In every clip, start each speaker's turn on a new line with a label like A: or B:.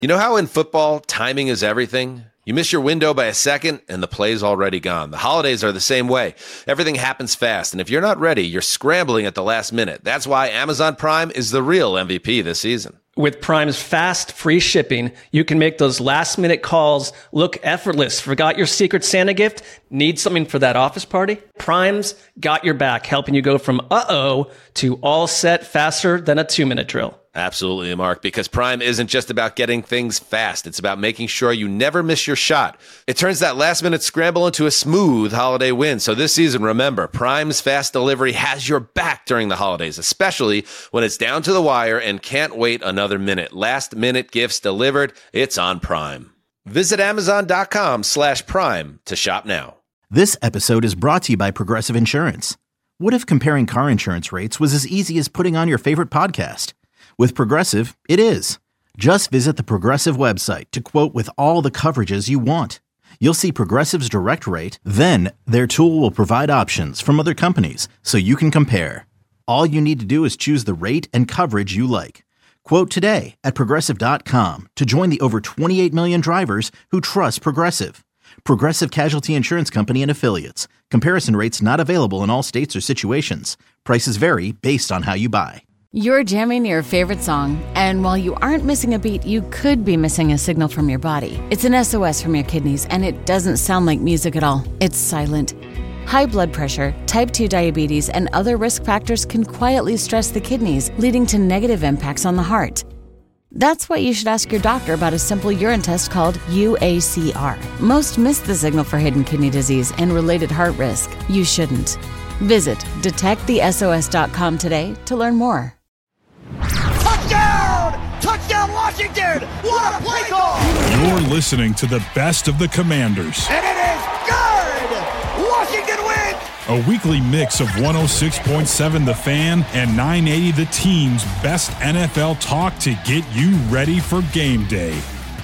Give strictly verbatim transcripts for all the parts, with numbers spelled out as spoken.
A: You know how in football, timing is everything? You miss your window by a second, and the play's already gone. The holidays are the same way. Everything happens fast, and if you're not ready, you're scrambling at the last minute. That's why Amazon Prime is the real M V P this season.
B: With Prime's fast, free shipping, you can make those last-minute calls look effortless. Forgot your Secret Santa gift? Need something for that office party? Prime's got your back, helping you go from uh-oh to all set faster than a two-minute drill.
A: Absolutely, Mark, because Prime isn't just about getting things fast. It's about making sure you never miss your shot. It turns that last-minute scramble into a smooth holiday win. So this season, remember, Prime's fast delivery has your back during the holidays, especially when it's down to the wire and can't wait another minute. Last-minute gifts delivered, it's on Prime. Visit Amazon.com slash Prime to shop now.
C: This episode is brought to you by Progressive Insurance. What if comparing car insurance rates was as easy as putting on your favorite podcast? With Progressive, it is. Just visit the Progressive website to quote with all the coverages you want. You'll see Progressive's direct rate, then their tool will provide options from other companies so you can compare. All you need to do is choose the rate and coverage you like. Quote today at Progressive dot com to join the over twenty-eight million drivers who trust Progressive. Progressive Casualty Insurance Company and Affiliates. Comparison rates not available in all states or situations. Prices vary based on how you buy.
D: You're jamming your favorite song, and while you aren't missing a beat, you could be missing a signal from your body. It's an S O S from your kidneys, and it doesn't sound like music at all. It's silent. High blood pressure, type two diabetes, and other risk factors can quietly stress the kidneys, leading to negative impacts on the heart. That's why you should ask your doctor about a simple urine test called U A C R. Most miss the signal for hidden kidney disease and related heart risk. You shouldn't. Visit detect the S O S dot com today to learn more.
E: Touchdown! Touchdown, Washington! What a play call!
F: You're listening to the best of the Commanders.
E: And it is good! Washington wins!
F: A weekly mix of one oh six point seven The Fan and nine eighty The Team's best N F L talk to get you ready for game day.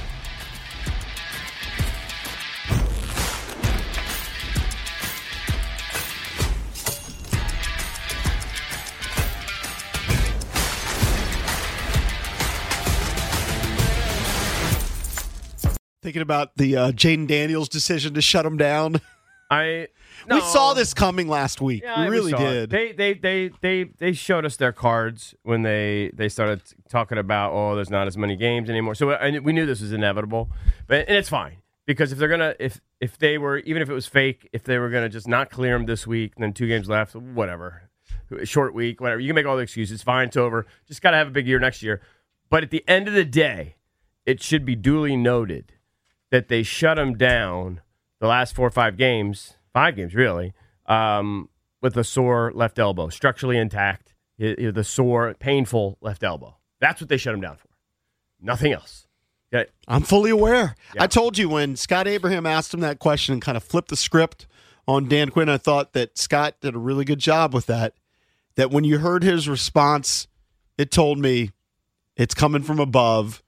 G: Thinking about the uh, Jaden Daniels decision to shut him down.
H: I no.
G: We saw this coming last week.
H: Yeah,
G: we really
H: we
G: did.
H: They, they they they they showed us their cards when they, they started talking about, oh, there's not as many games anymore. So I, we knew this was inevitable, but and it's fine because if they're gonna if if they were even if it was fake, if they were gonna just not clear them this week, and then two games left, whatever, short week, whatever. You can make all the excuses. Fine, it's over. Just gotta have a big year next year. But at the end of the day, it should be duly noted that they shut him down the last four or five games, five games really, um, with a sore left elbow, structurally intact, the sore, painful left elbow. That's what they shut him down for. Nothing else. Okay.
G: I'm fully aware.
H: Yeah.
G: I told you when Scott Abraham asked him that question and kind of flipped the script on Dan Quinn, I thought that Scott did a really good job with that, that when you heard his response, it told me it's coming from above.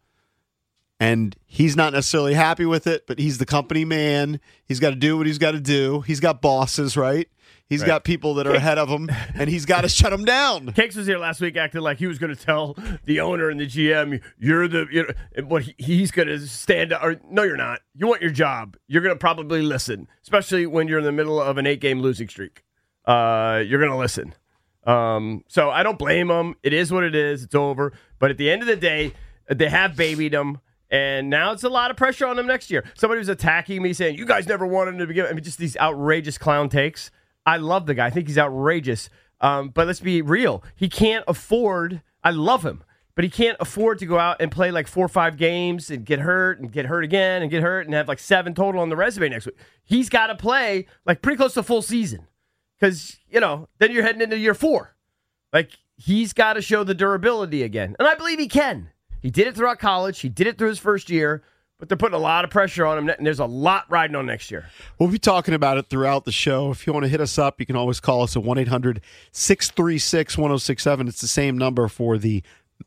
G: And he's not necessarily happy with it, but he's the company man. He's got to do what he's got to do. He's got bosses, right? He's right. got people that are ahead of him, and he's got to shut them down.
H: Cakes was here last week acting like he was going to tell the owner and the G M, you're the, you know, what he, he's going to stand up. Or, no, you're not. You want your job. You're going to probably listen, especially when you're in the middle of an eight-game losing streak. Uh, you're going to listen. Um, so I don't blame him. It is what it is. It's over. But at the end of the day, they have babied him. And now it's a lot of pressure on him next year. Somebody was attacking me saying, you guys never wanted him to begin. I mean, just these outrageous clown takes. I love the guy. I think he's outrageous. Um, but let's be real. He can't afford, I love him, but he can't afford to go out and play like four or five games and get hurt and get hurt again and get hurt and have like seven total on the resume next week. He's got to play like pretty close to full season because, you know, then you're heading into year four. Like, he's got to show the durability again. And I believe he can. He did it throughout college. He did it through his first year, but they're putting a lot of pressure on him, and there's a lot riding on next year.
G: We'll be talking about it throughout the show. If you want to hit us up, you can always call us at one eight hundred six three six one oh six seven. It's the same number for the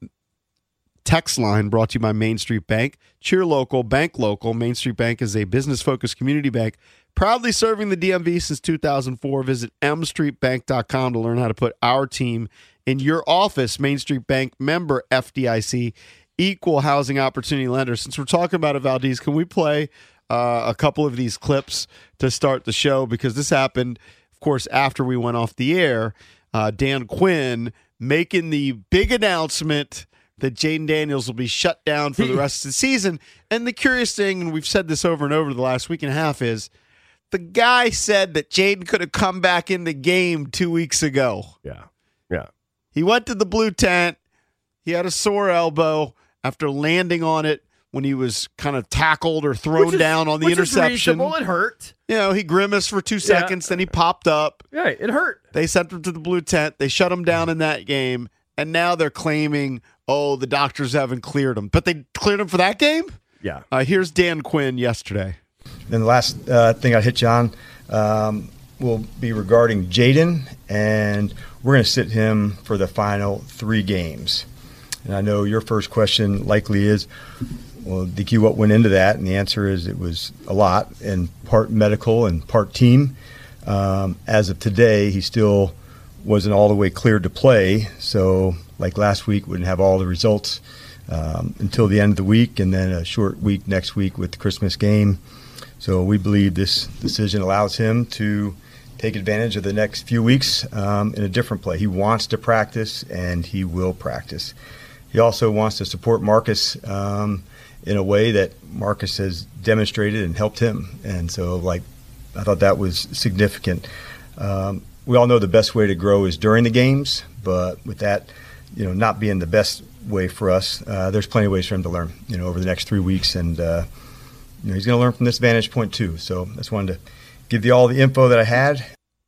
G: text line brought to you by Main Street Bank. Cheer local, bank local. Main Street Bank is a business-focused community bank proudly serving the D M V since two thousand four. Visit m street bank dot com to learn how to put our team in your office. Main Street Bank, member F D I C, equal housing opportunity lender. Since we're talking about it, Valdez, can we play uh, a couple of these clips to start the show? Because this happened, of course, after we went off the air. Uh, Dan Quinn making the big announcement that Jaden Daniels will be shut down for the rest of the season. And the curious thing, and we've said this over and over the last week and a half, is the guy said that Jaden could have come back in the game two weeks ago.
H: Yeah, yeah.
G: He went to the blue tent. He had a sore elbow after landing on it when he was kind of tackled or thrown
H: is,
G: down on the
H: which
G: interception.
H: Is reasonable. It hurt.
G: You know, he grimaced for two seconds, yeah. Then he popped up.
H: Right, it hurt.
G: They sent him to the blue tent. They shut him down in that game. And now they're claiming, oh, the doctors haven't cleared him. But they cleared him for that game?
H: Yeah.
G: Uh, here's Dan Quinn yesterday.
I: And the last uh, thing I'd hit you on um, will be regarding Jaden, and we're going to sit him for the final three games. And I know your first question likely is, well, D Q, what went into that? And the answer is it was a lot, and part medical and part team. Um, as of today, he still wasn't all the way cleared to play, so like last week, wouldn't have all the results um, until the end of the week, and then a short week next week with the Christmas game. So we believe this decision allows him to take advantage of the next few weeks um, in a different play. He wants to practice, and he will practice. He also wants to support Marcus um, in a way that Marcus has demonstrated and helped him, and so like I thought that was significant. Um, We all know the best way to grow is during the games, but with that, you know, not being the best way for us, uh, there's plenty of ways for him to learn, you know, over the next three weeks. And, uh, you know, he's going to learn from this vantage point too. So I just wanted to give you all the info that I had.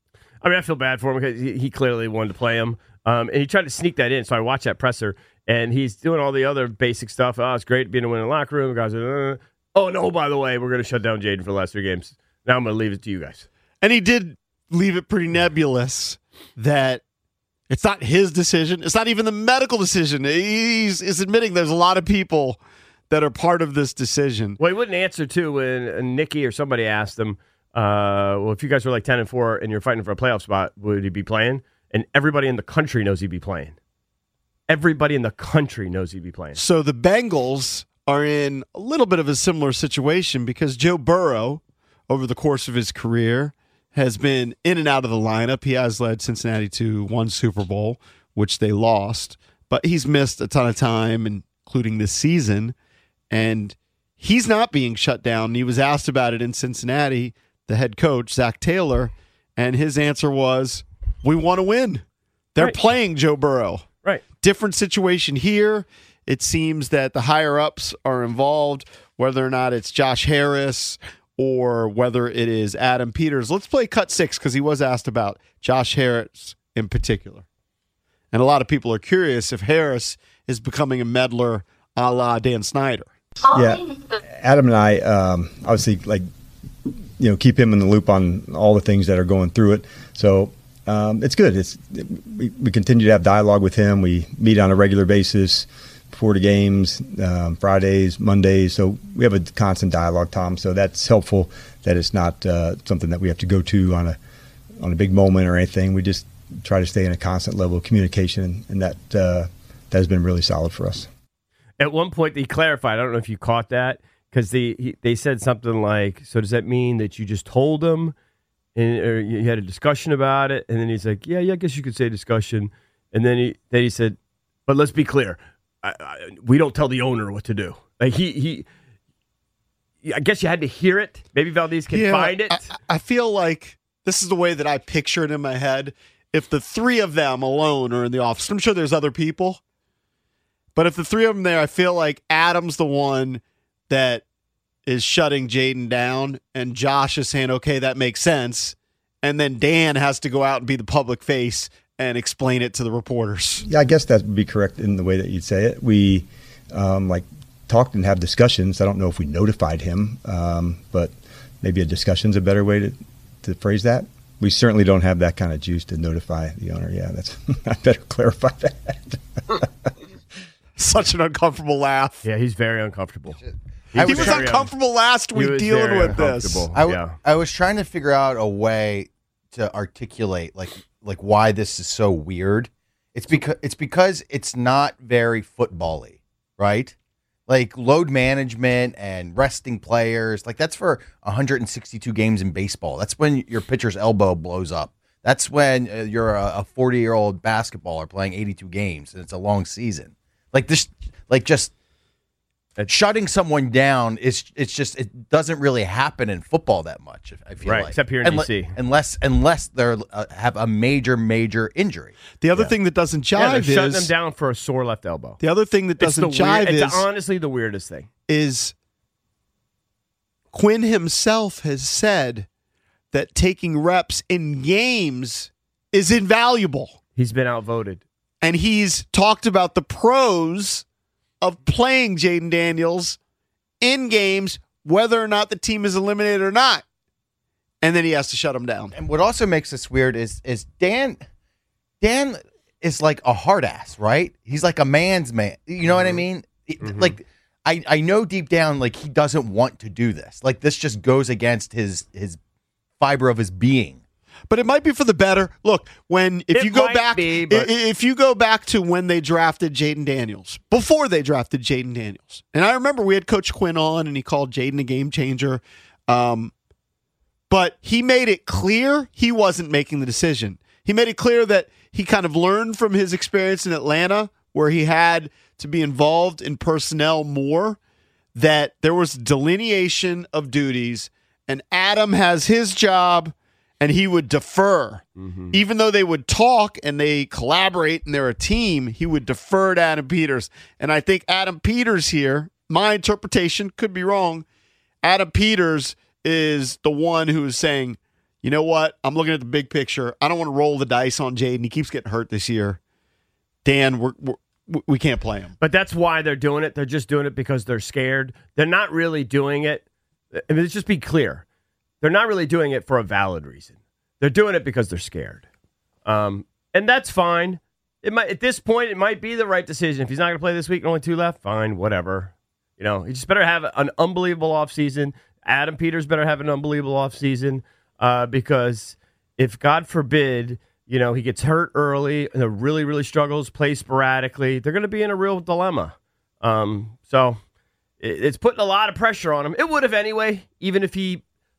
H: I mean, I feel bad for him because he, he clearly wanted to play him. Um, and he tried to sneak that in. So I watched that presser, and he's doing all the other basic stuff. Oh, it's great being a win in the locker room. The guys are, uh, oh, no, by the way, we're going to shut down Jaden for the last three games. Now I'm going to leave it to you guys.
G: And he did leave it pretty nebulous that it's not his decision. It's not even the medical decision. He's, he's admitting there's a lot of people that are part of this decision.
H: Well, he wouldn't answer, too, when Nikki or somebody asked him, uh, well, if you guys were like ten and four and you're fighting for a playoff spot, would he be playing? And everybody in the country knows he'd be playing. Everybody in the country knows he'd be playing.
G: So the Bengals are in a little bit of a similar situation because Joe Burrow, over the course of his career, has been in and out of the lineup. He has led Cincinnati to one Super Bowl, which they lost, but he's missed a ton of time, including this season, and he's not being shut down. He was asked about it in Cincinnati, the head coach, Zach Taylor, and his answer was, we want to win. They're
H: right.
G: playing Joe Burrow.
H: Right.
G: Different situation here. It seems that the higher-ups are involved, whether or not it's Josh Harris or whether it is Adam Peters. Let's play cut six because he was asked about Josh Harris in particular. And a lot of people are curious if Harris is becoming a meddler a la Dan Snyder.
I: Yeah, Adam and I um, obviously like you know keep him in the loop on all the things that are going through it. So um, it's good. It's we, we continue to have dialogue with him. We meet on a regular basis before the games, um, Fridays, Mondays. So we have a constant dialogue, Tom. So that's helpful that it's not uh, something that we have to go to on a on a big moment or anything. We just try to stay in a constant level of communication, and that uh, that has been really solid for us.
H: At one point, they clarified. I don't know if you caught that because they he, they said something like, "So does that mean that you just told him, and or you had a discussion about it?" And then he's like, "Yeah, yeah, I guess you could say discussion." And then he then he said, "But let's be clear, I, I, we don't tell the owner what to do." Like he he, I guess you had to hear it. Maybe Valdez can
G: yeah,
H: find it.
G: I, I feel like this is the way that I picture it in my head. If the three of them alone are in the office, I'm sure there's other people. But if the three of them there, I feel like Adam's the one that is shutting Jaden down, and Josh is saying, okay, that makes sense. And then Dan has to go out and be the public face and explain it to the reporters.
I: Yeah, I guess that would be correct in the way that you'd say it. We um, like talked and have discussions. I don't know if we notified him, um, but maybe a discussion's a better way to, to phrase that. We certainly don't have that kind of juice to notify the owner. Yeah, that's I better clarify that.
G: Such an uncomfortable laugh.
H: Yeah, he's very uncomfortable.
G: He was, was uncomfortable un- last week dealing with this.
J: I, w- yeah. I was trying to figure out a way to articulate like like why this is so weird. It's because it's because it's not very football-y. right? Like load management and resting players. Like that's for one hundred sixty-two games in baseball. That's when your pitcher's elbow blows up. That's when uh, you're a forty-year-old basketballer playing eighty-two games and it's a long season. Like this, like just shutting someone down is it's just it doesn't really happen in football that much. I feel
H: right,
J: like
H: except here in
J: unless,
H: D C,
J: unless unless they uh, have a major major injury.
G: The other
J: yeah.
G: thing that doesn't jive
H: yeah, they're
G: is
H: shutting them down for a sore left elbow.
G: The other thing that doesn't
H: it's the
G: jive
H: weird,
G: is
H: it's honestly the weirdest thing
G: is Quinn himself has said that taking reps in games is invaluable.
H: He's been outvoted,
G: and he's talked about the pros of playing Jaden Daniels in games, whether or not the team is eliminated or not. And then he has to shut him down.
J: And what also makes this weird is is Dan Dan is like a hard ass, right? He's like a man's man. You know mm-hmm. what I mean? Mm-hmm. Like I, I know deep down like he doesn't want to do this. Like this just goes against his his fiber of his being.
G: But it might be for the better. Look, when if
H: it
G: you go
H: might
G: back,
H: be, but...
G: if you go back to when they drafted Jaden Daniels, before they drafted Jaden Daniels, and I remember we had Coach Quinn on, and he called Jaden a game changer, um, but he made it clear he wasn't making the decision. He made it clear that he kind of learned from his experience in Atlanta, where he had to be involved in personnel more, that there was delineation of duties, and Adam has his job. And he would defer. Mm-hmm. Even though they would talk and they collaborate and they're a team, he would defer to Adam Peters. And I think Adam Peters here, my interpretation could be wrong, Adam Peters is the one who is saying, you know what, I'm looking at the big picture. I don't want to roll the dice on Jaden. He keeps getting hurt this year. Dan, we're, we're, we can't play him.
H: But that's why they're doing it. They're just doing it because they're scared. They're not really doing it. I mean, let's just be clear. They're not really doing it for a valid reason. They're doing it because they're scared. Um, and that's fine. It might at this point, it might be the right decision. If he's not going to play this week and only two left, fine, whatever. You know, he just better have an unbelievable offseason. Adam Peters better have an unbelievable offseason uh, because if, God forbid, you know, he gets hurt early and really, really struggles, plays sporadically, they're going to be in a real dilemma. Um, so it, it's putting a lot of pressure on him. It would have anyway, even if he...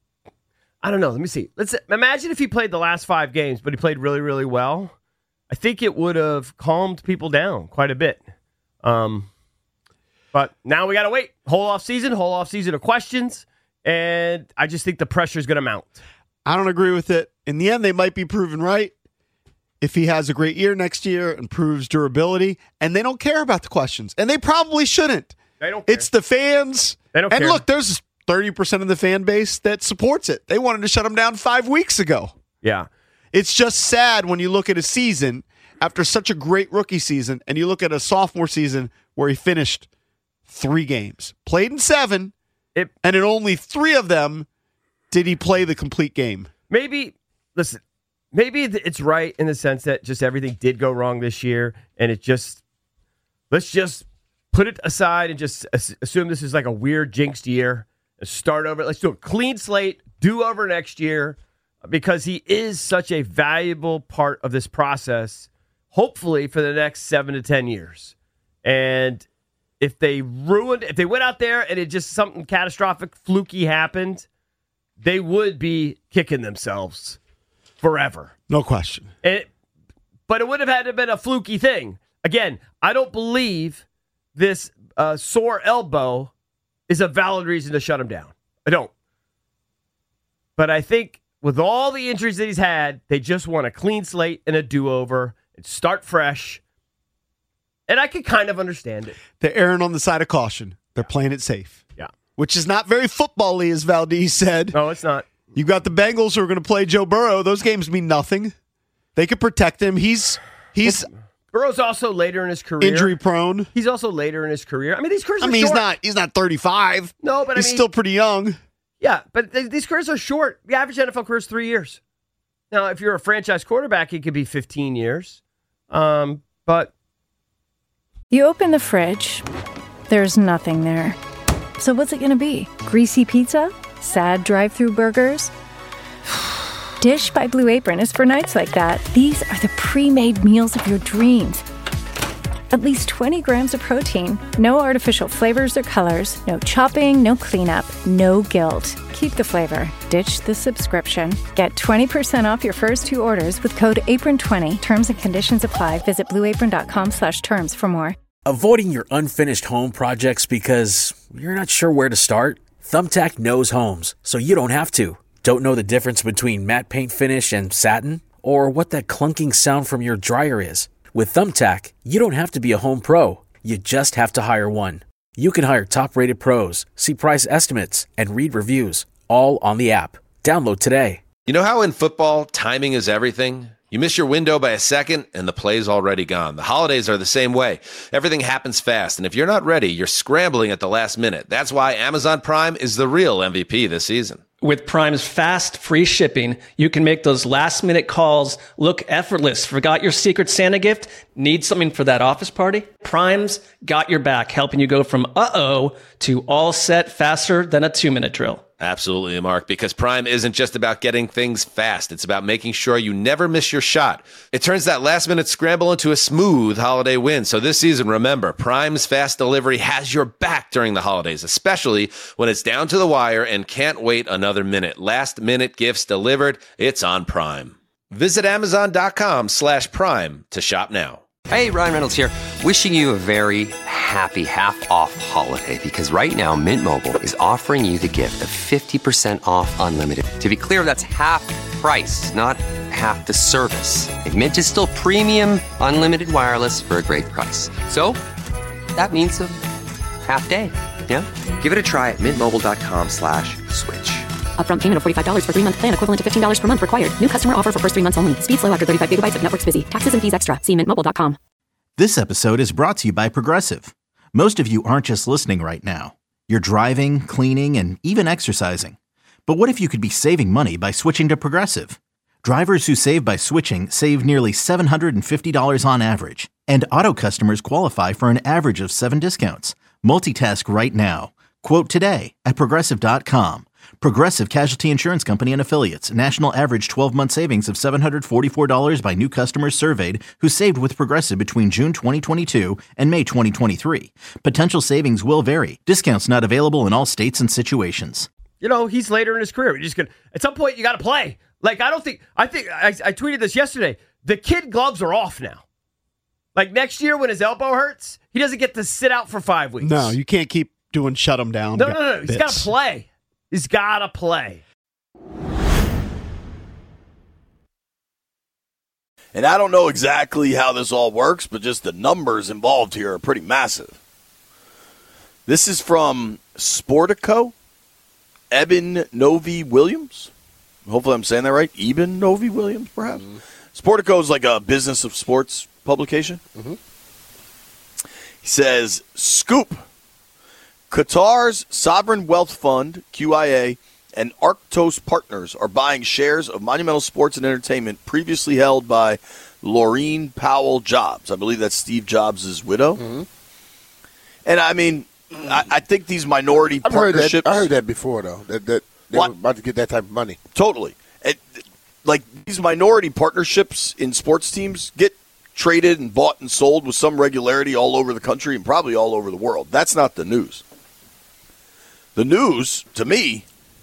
H: I don't know. Let me see. Let's imagine if he played the last five games, but he played really, really well. I think it would have calmed people down quite a bit. Um, but now we got to wait. Whole off season, whole off season of questions, and I just think the pressure is going to mount.
G: I don't agree with it. In the end, they might be proven right if he has a great year next year and proves durability, and they don't care about the questions, and they probably shouldn't.
H: They don't care.
G: It's the fans.
H: They don't
G: and
H: care.
G: Look, there's thirty percent of the fan base that supports it. They wanted to shut him down five weeks ago.
H: Yeah.
G: It's just sad when you look at a season after such a great rookie season and you look at a sophomore season where he finished three games, played in seven,
H: it,
G: and in only three of them did he play the complete game.
H: Maybe, listen, maybe it's right in the sense that just everything did go wrong this year and it just, let's just put it aside and just assume this is like a weird jinxed year. Start over. Let's do a clean slate, do over next year, because he is such a valuable part of this process, hopefully for the next seven to ten years. And if they ruined, if they went out there and it just something catastrophic, fluky happened, they would be kicking themselves forever.
G: No question.
H: And it, but it would have had to have been a fluky thing. Again, I don't believe this uh, sore elbow is a valid reason to shut him down. I don't. But I think with all the injuries that he's had, they just want a clean slate and a do-over and start fresh. And I can kind of understand it.
G: They're erring on the side of caution. They're playing it safe.
H: Yeah.
G: Which is not very football-y, as Valdez said.
H: No, it's not.
G: You've got the Bengals who are going to play Joe Burrow. Those games mean nothing. They could protect him. He's he's...
H: Burrow's also later in his career.
G: Injury prone.
H: He's also later in his career. I mean, these careers are
G: I mean,
H: short.
G: he's not he's not thirty-five.
H: No, but
G: he's
H: I mean,
G: still pretty young.
H: Yeah, but th- these careers are short. The average N F L career is three years. Now, if you're a franchise quarterback, it could be fifteen years. Um, but
K: you open the fridge, there's nothing there. So what's it going to be? Greasy pizza? Sad drive-through burgers? Dish by Blue Apron is for nights like that. These are the pre-made meals of your dreams. At least twenty grams of protein. No artificial flavors or colors. No chopping, no cleanup, no guilt. Keep the flavor. Ditch the subscription. Get twenty percent off your first two orders with code apron twenty. Terms and conditions apply. Visit blue apron dot com slash terms for more.
L: Avoiding your unfinished home projects because you're not sure where to start? Thumbtack knows homes, so you don't have to. Don't know the difference between matte paint finish and satin? Or what that clunking sound from your dryer is? With Thumbtack, you don't have to be a home pro. You just have to hire one. You can hire top-rated pros, see price estimates, and read reviews, all on the app. Download today.
A: You know how in football, timing is everything? You miss your window by a second, and the play's already gone. The holidays are the same way. Everything happens fast, and if you're not ready, you're scrambling at the last minute. That's why Amazon Prime is the real M V P this season.
B: With Prime's fast, free shipping, you can make those last-minute calls look effortless. Forgot your Secret Santa gift? Need something for that office party? Prime's got your back, helping you go from uh-oh to all set faster than a two-minute drill.
A: Absolutely, Mark, because Prime isn't just about getting things fast. It's about making sure you never miss your shot. It turns that last-minute scramble into a smooth holiday win. So this season, remember, Prime's fast delivery has your back during the holidays, especially when it's down to the wire and can't wait another minute. Last-minute gifts delivered. It's on Prime. Visit amazon.com slash prime to shop now.
M: Hey, Ryan Reynolds here, wishing you a very happy half-off holiday, because right now Mint Mobile is offering you the gift of fifty percent off unlimited. To be clear, that's half price, not half the service. And Mint is still premium unlimited wireless for a great price. So that means a half day, yeah? Give it a try at mintmobile.com slash switch.
N: Upfront payment of forty-five dollars for three-month plan, equivalent to fifteen dollars per month required. New customer offer for first three months only. Speed slow after thirty-five gigabytes if network's busy. Taxes and fees extra. See mint mobile dot com.
C: This episode is brought to you by Progressive. Most of you aren't just listening right now. You're driving, cleaning, and even exercising. But what if you could be saving money by switching to Progressive? Drivers who save by switching save nearly seven hundred fifty dollars on average. And auto customers qualify for an average of seven discounts. Multitask right now. Quote today at progressive dot com. Progressive Casualty Insurance Company and Affiliates. National average twelve-month savings of seven hundred forty-four dollars by new customers surveyed who saved with Progressive between June twenty twenty-two and May twenty twenty-three. Potential savings will vary. Discounts not available in all states and situations.
H: You know, he's later in his career. You're just gonna, at some point, you got to play. Like, I don't think, I think, I, I tweeted this yesterday. The kid gloves are off now. Like, next year when his elbow hurts, he doesn't get to sit out for five weeks.
G: No, you can't keep doing shut him down.
H: No, no, no. He's got to play. He's got to play.
O: And I don't know exactly how this all works, but just the numbers involved here are pretty massive. This is from Sportico, Eben Novi Williams. Hopefully I'm saying that right. Eben Novi Williams, perhaps. Mm-hmm. Sportico is like a business of sports publication. Mm-hmm. He says, Scoop. Qatar's Sovereign Wealth Fund, Q I A, and Arctos Partners are buying shares of Monumental Sports and Entertainment previously held by Laureen Powell Jobs. I believe that's Steve Jobs' widow. Mm-hmm. And, I mean, I, I think these minority
P: I've
O: partnerships...
P: Heard that, I heard that before, though, that, that they what? were about to get that type of money.
O: Totally. It, like, these minority partnerships in sports teams get traded and bought and sold with some regularity all over the country and probably all over the world. That's not the news. The news, to me,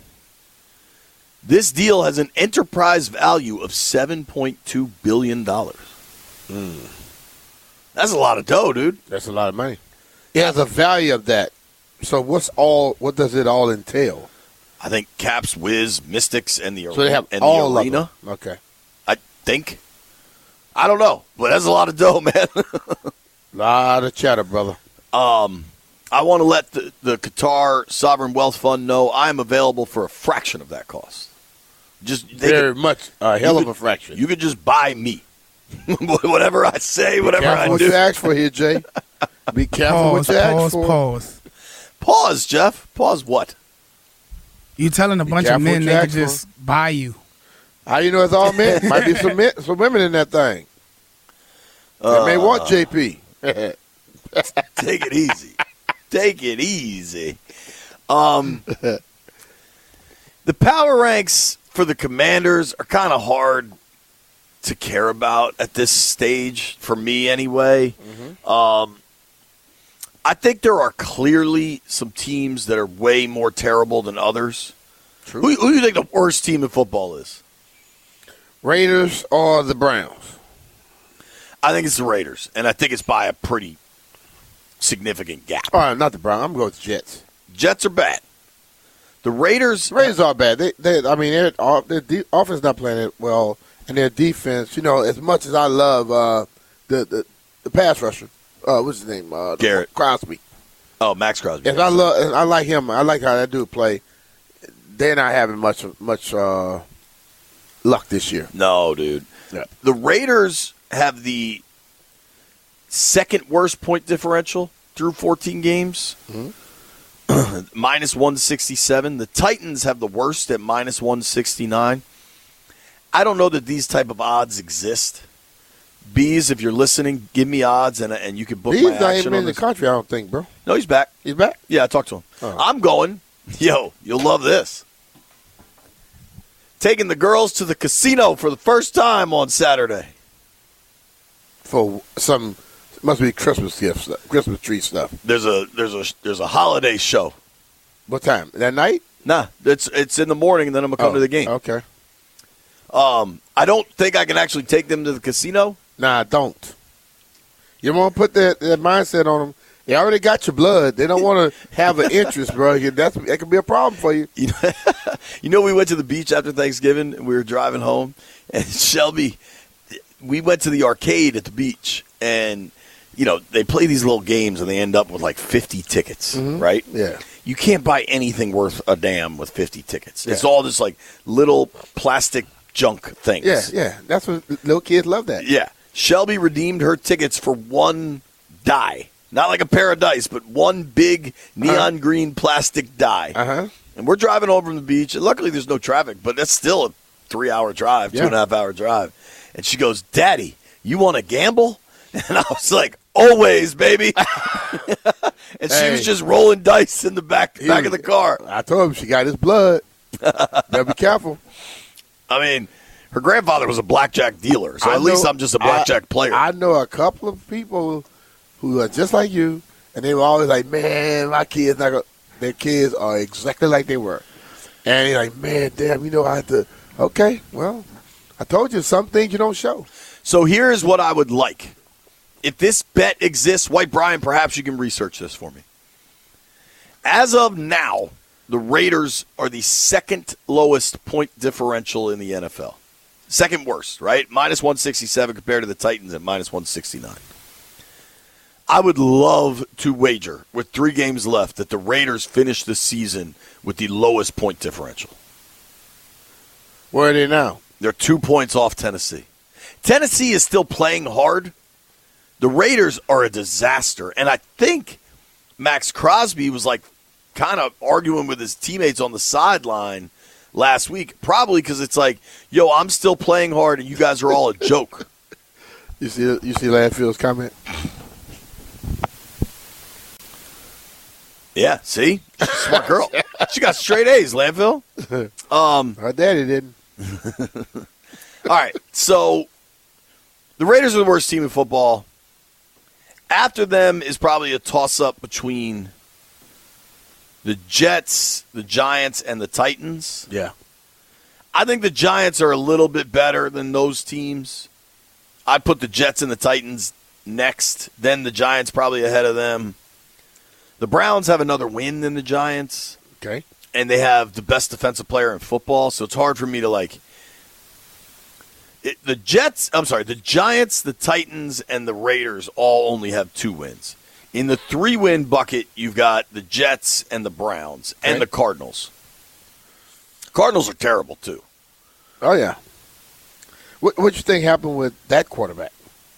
O: this deal has an enterprise value of seven point two billion dollars. Mm. That's a lot of dough, dude.
P: That's a lot of money. It has a value of that. So what's all? What does it all entail?
O: I think Caps, Wiz, Mystics, and the,
P: so they have
O: and
P: all
O: the arena.
P: Of them. Okay.
O: I think. I don't know, but that's a lot of dough, man.
P: Lot of chatter, brother.
O: Um... I want to let the, the Qatar Sovereign Wealth Fund know I'm available for a fraction of that cost. Just
P: Very
O: could,
P: much a hell of
O: could,
P: a fraction.
O: You could just buy me. Whatever I say,
P: Be
O: whatever I
P: do. Be careful what you ask for here, Jay. Be careful
Q: pause,
P: what you ask
Q: pause,
P: for.
Q: Pause,
O: pause. Jeff. Pause what?
Q: You telling a
P: Be
Q: bunch of men they could
P: for.
Q: just buy you.
P: How you know it's all men? Might be some men, some women in that thing. Uh, they may want J P.
O: Take it easy. Take it easy. Um, the power ranks for the Commanders are kind of hard to care about at this stage, for me anyway. Mm-hmm. Um, I think there are clearly some teams that are way more terrible than others. True. Who, who do you think the worst team in football is?
P: Raiders or the Browns?
O: I think it's the Raiders, and I think it's by a pretty significant gap.
P: All right, not the Browns. I'm going to go with the Jets.
O: Jets are bad. The Raiders,
P: the Raiders are bad. They, they, I mean, their, their de- offense not playing it well, and their defense. You know, as much as I love uh, the, the the pass rusher, uh, what's his name? Uh,
O: Garrett
P: Crosby.
O: Oh, Max Crosby.
P: Yes, I love. I like him. I like how that dude play. They're not having much much uh, luck this year.
O: No, dude.
P: Yeah.
O: The Raiders have the second worst point differential through fourteen games. Mm-hmm. minus one sixty-seven. The Titans have the worst at minus one sixty-nine. I don't know that these type of odds exist. Bees, if you're listening, give me odds, and and you can book
P: Bees
O: my
P: not
O: action
P: even
O: on
P: in the
O: this.
P: country, I don't think, bro.
O: No, he's back.
P: He's back?
O: Yeah, I talked to him.
P: Oh.
O: I'm going. Yo, you'll love this. Taking the girls to the casino for the first time on Saturday.
P: For some, must be Christmas gifts, Christmas tree stuff.
O: There's a there's a there's a holiday show.
P: What time? That night?
O: Nah, it's it's in the morning, and then I'm gonna come
P: Oh,
O: to the game.
P: Okay.
O: Um, I don't think I can actually take them to the casino.
P: Nah, don't. You want to put that, that mindset on them. They already got your blood. They don't want to have an interest, bro. That's, that could be a problem for you.
O: You know, you know, we went to the beach after Thanksgiving, and we were driving home, and Shelby, we went to the arcade at the beach, and, you know, they play these little games, and they end up with like fifty tickets,
P: Mhm.
O: right?
P: Yeah.
O: You can't buy anything worth a damn with fifty tickets. It's
P: Yeah.
O: all just like little plastic junk things.
P: Yeah, yeah. That's what little kids love that.
O: Yeah. Shelby redeemed her tickets for one die. Not like a pair of dice, but one big neon
P: Uh-huh.
O: green plastic die.
P: Uh-huh.
O: And we're driving home from the beach. And luckily, there's no traffic, but that's still a three-hour drive,
P: Yeah.
O: two and a half hour drive. And she goes, "Daddy, you want to gamble?" And I was like, "Always, baby." And she was
P: Hey.
O: just rolling dice in the back
P: He
O: back
P: was-
O: of the car.
P: I told him she got his blood. Better be careful.
O: I mean, her grandfather was a blackjack dealer, so
P: I
O: at least
P: know-
O: I'm just a blackjack
P: I-
O: player.
P: I know a couple of people who are just like you, and they were always like, "Man, my kids not gonna, their kids are exactly like they were." And you're like, "Man, damn, you know I have to." Okay, well, I told you some things you don't show.
O: So here's what I would like. If this bet exists, White Brian, perhaps you can research this for me. As of now, the Raiders are the second lowest point differential in the N F L. Second worst, right? minus one sixty-seven compared to the Titans at minus one sixty-nine. I would love to wager, with three games left, that the Raiders finish the season with the lowest point differential.
P: Where are they now?
O: They're two points off Tennessee. Tennessee is still playing hard. The Raiders are a disaster. And I think Max Crosby was like kind of arguing with his teammates on the sideline last week, probably because it's like, yo, I'm still playing hard and you guys are all a joke.
P: You see, you see Landfield's comment.
O: Yeah, see? She's a smart girl. She got straight A's, Landfill. Um,
P: Her daddy didn't.
O: All right, so the Raiders are the worst team in football. After them is probably a toss-up between the Jets, the Giants, and the Titans.
P: Yeah.
O: I think the Giants are a little bit better than those teams. I'd put the Jets and the Titans next, then the Giants probably ahead of them. The Browns have another win than the Giants.
P: Okay.
O: And they have the best defensive player in football, so it's hard for me to like it, the Jets, I'm sorry, the Giants, the Titans, and the Raiders all only have two wins. In the three-win bucket, you've got the Jets and the Browns and
P: Okay.
O: the Cardinals. Cardinals are terrible, too.
P: Oh, yeah. What what you think happened with that quarterback?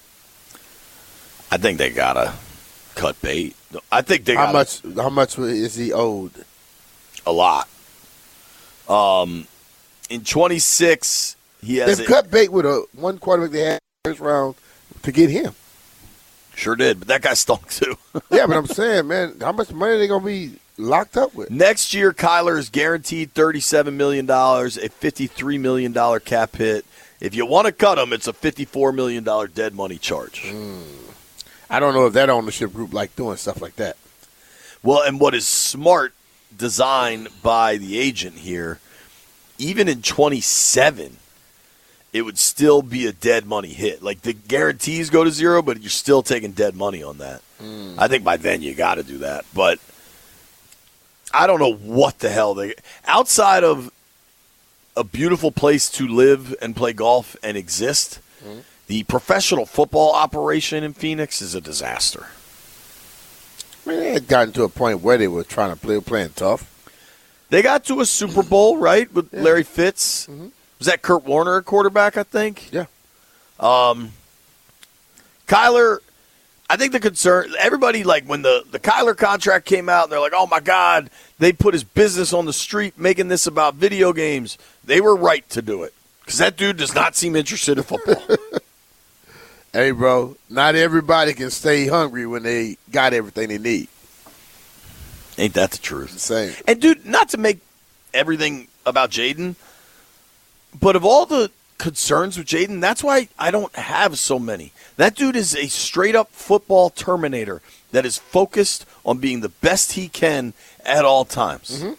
O: I think they got to cut bait. I think they
P: How
O: got
P: much how much is he owed?
O: a lot. Um, in twenty-six, he has
P: They've
O: a-
P: cut bait with a one quarterback they had first round to get him.
O: Sure did, but that guy stunk, too.
P: Yeah, but I'm saying, man, how much money are they going to be locked up with?
O: Next year, Kyler is guaranteed thirty-seven million dollars, a fifty-three million dollars cap hit. If you want to cut him, it's a fifty-four million dollars dead money charge.
P: Mm. I don't know if that ownership group like doing stuff like that.
O: Well, and what is smart design by the agent here, even in twenty-seven, it would still be a dead money hit. Like the guarantees go to zero, but you're still taking dead money on that. Mm. I think by then you got to do that. But I don't know what the hell they – outside of a beautiful place to live and play golf and exist, mm. the professional football operation in Phoenix is a disaster.
P: I mean, they had gotten to a point where they were trying to play, playing tough.
O: They got to a Super Bowl, right, with yeah. Larry Fitz. Mm-hmm. Was that Kurt Warner at quarterback, I think?
P: Yeah.
O: Um, Kyler, I think the concern, everybody, like, when the, the Kyler contract came out, and they're like, oh, my God, they put his business on the street making this about video games. They were right to do it because that dude does not seem interested in football.
P: Hey, bro, not everybody can stay hungry when they got everything they need.
O: Ain't that the truth?
P: Same.
O: And, dude, not to make everything about Jaden, but of all the concerns with Jaden, that's why I don't have so many. That dude is a straight-up football terminator that is focused on being the best he can at all times.
P: Mm-hmm.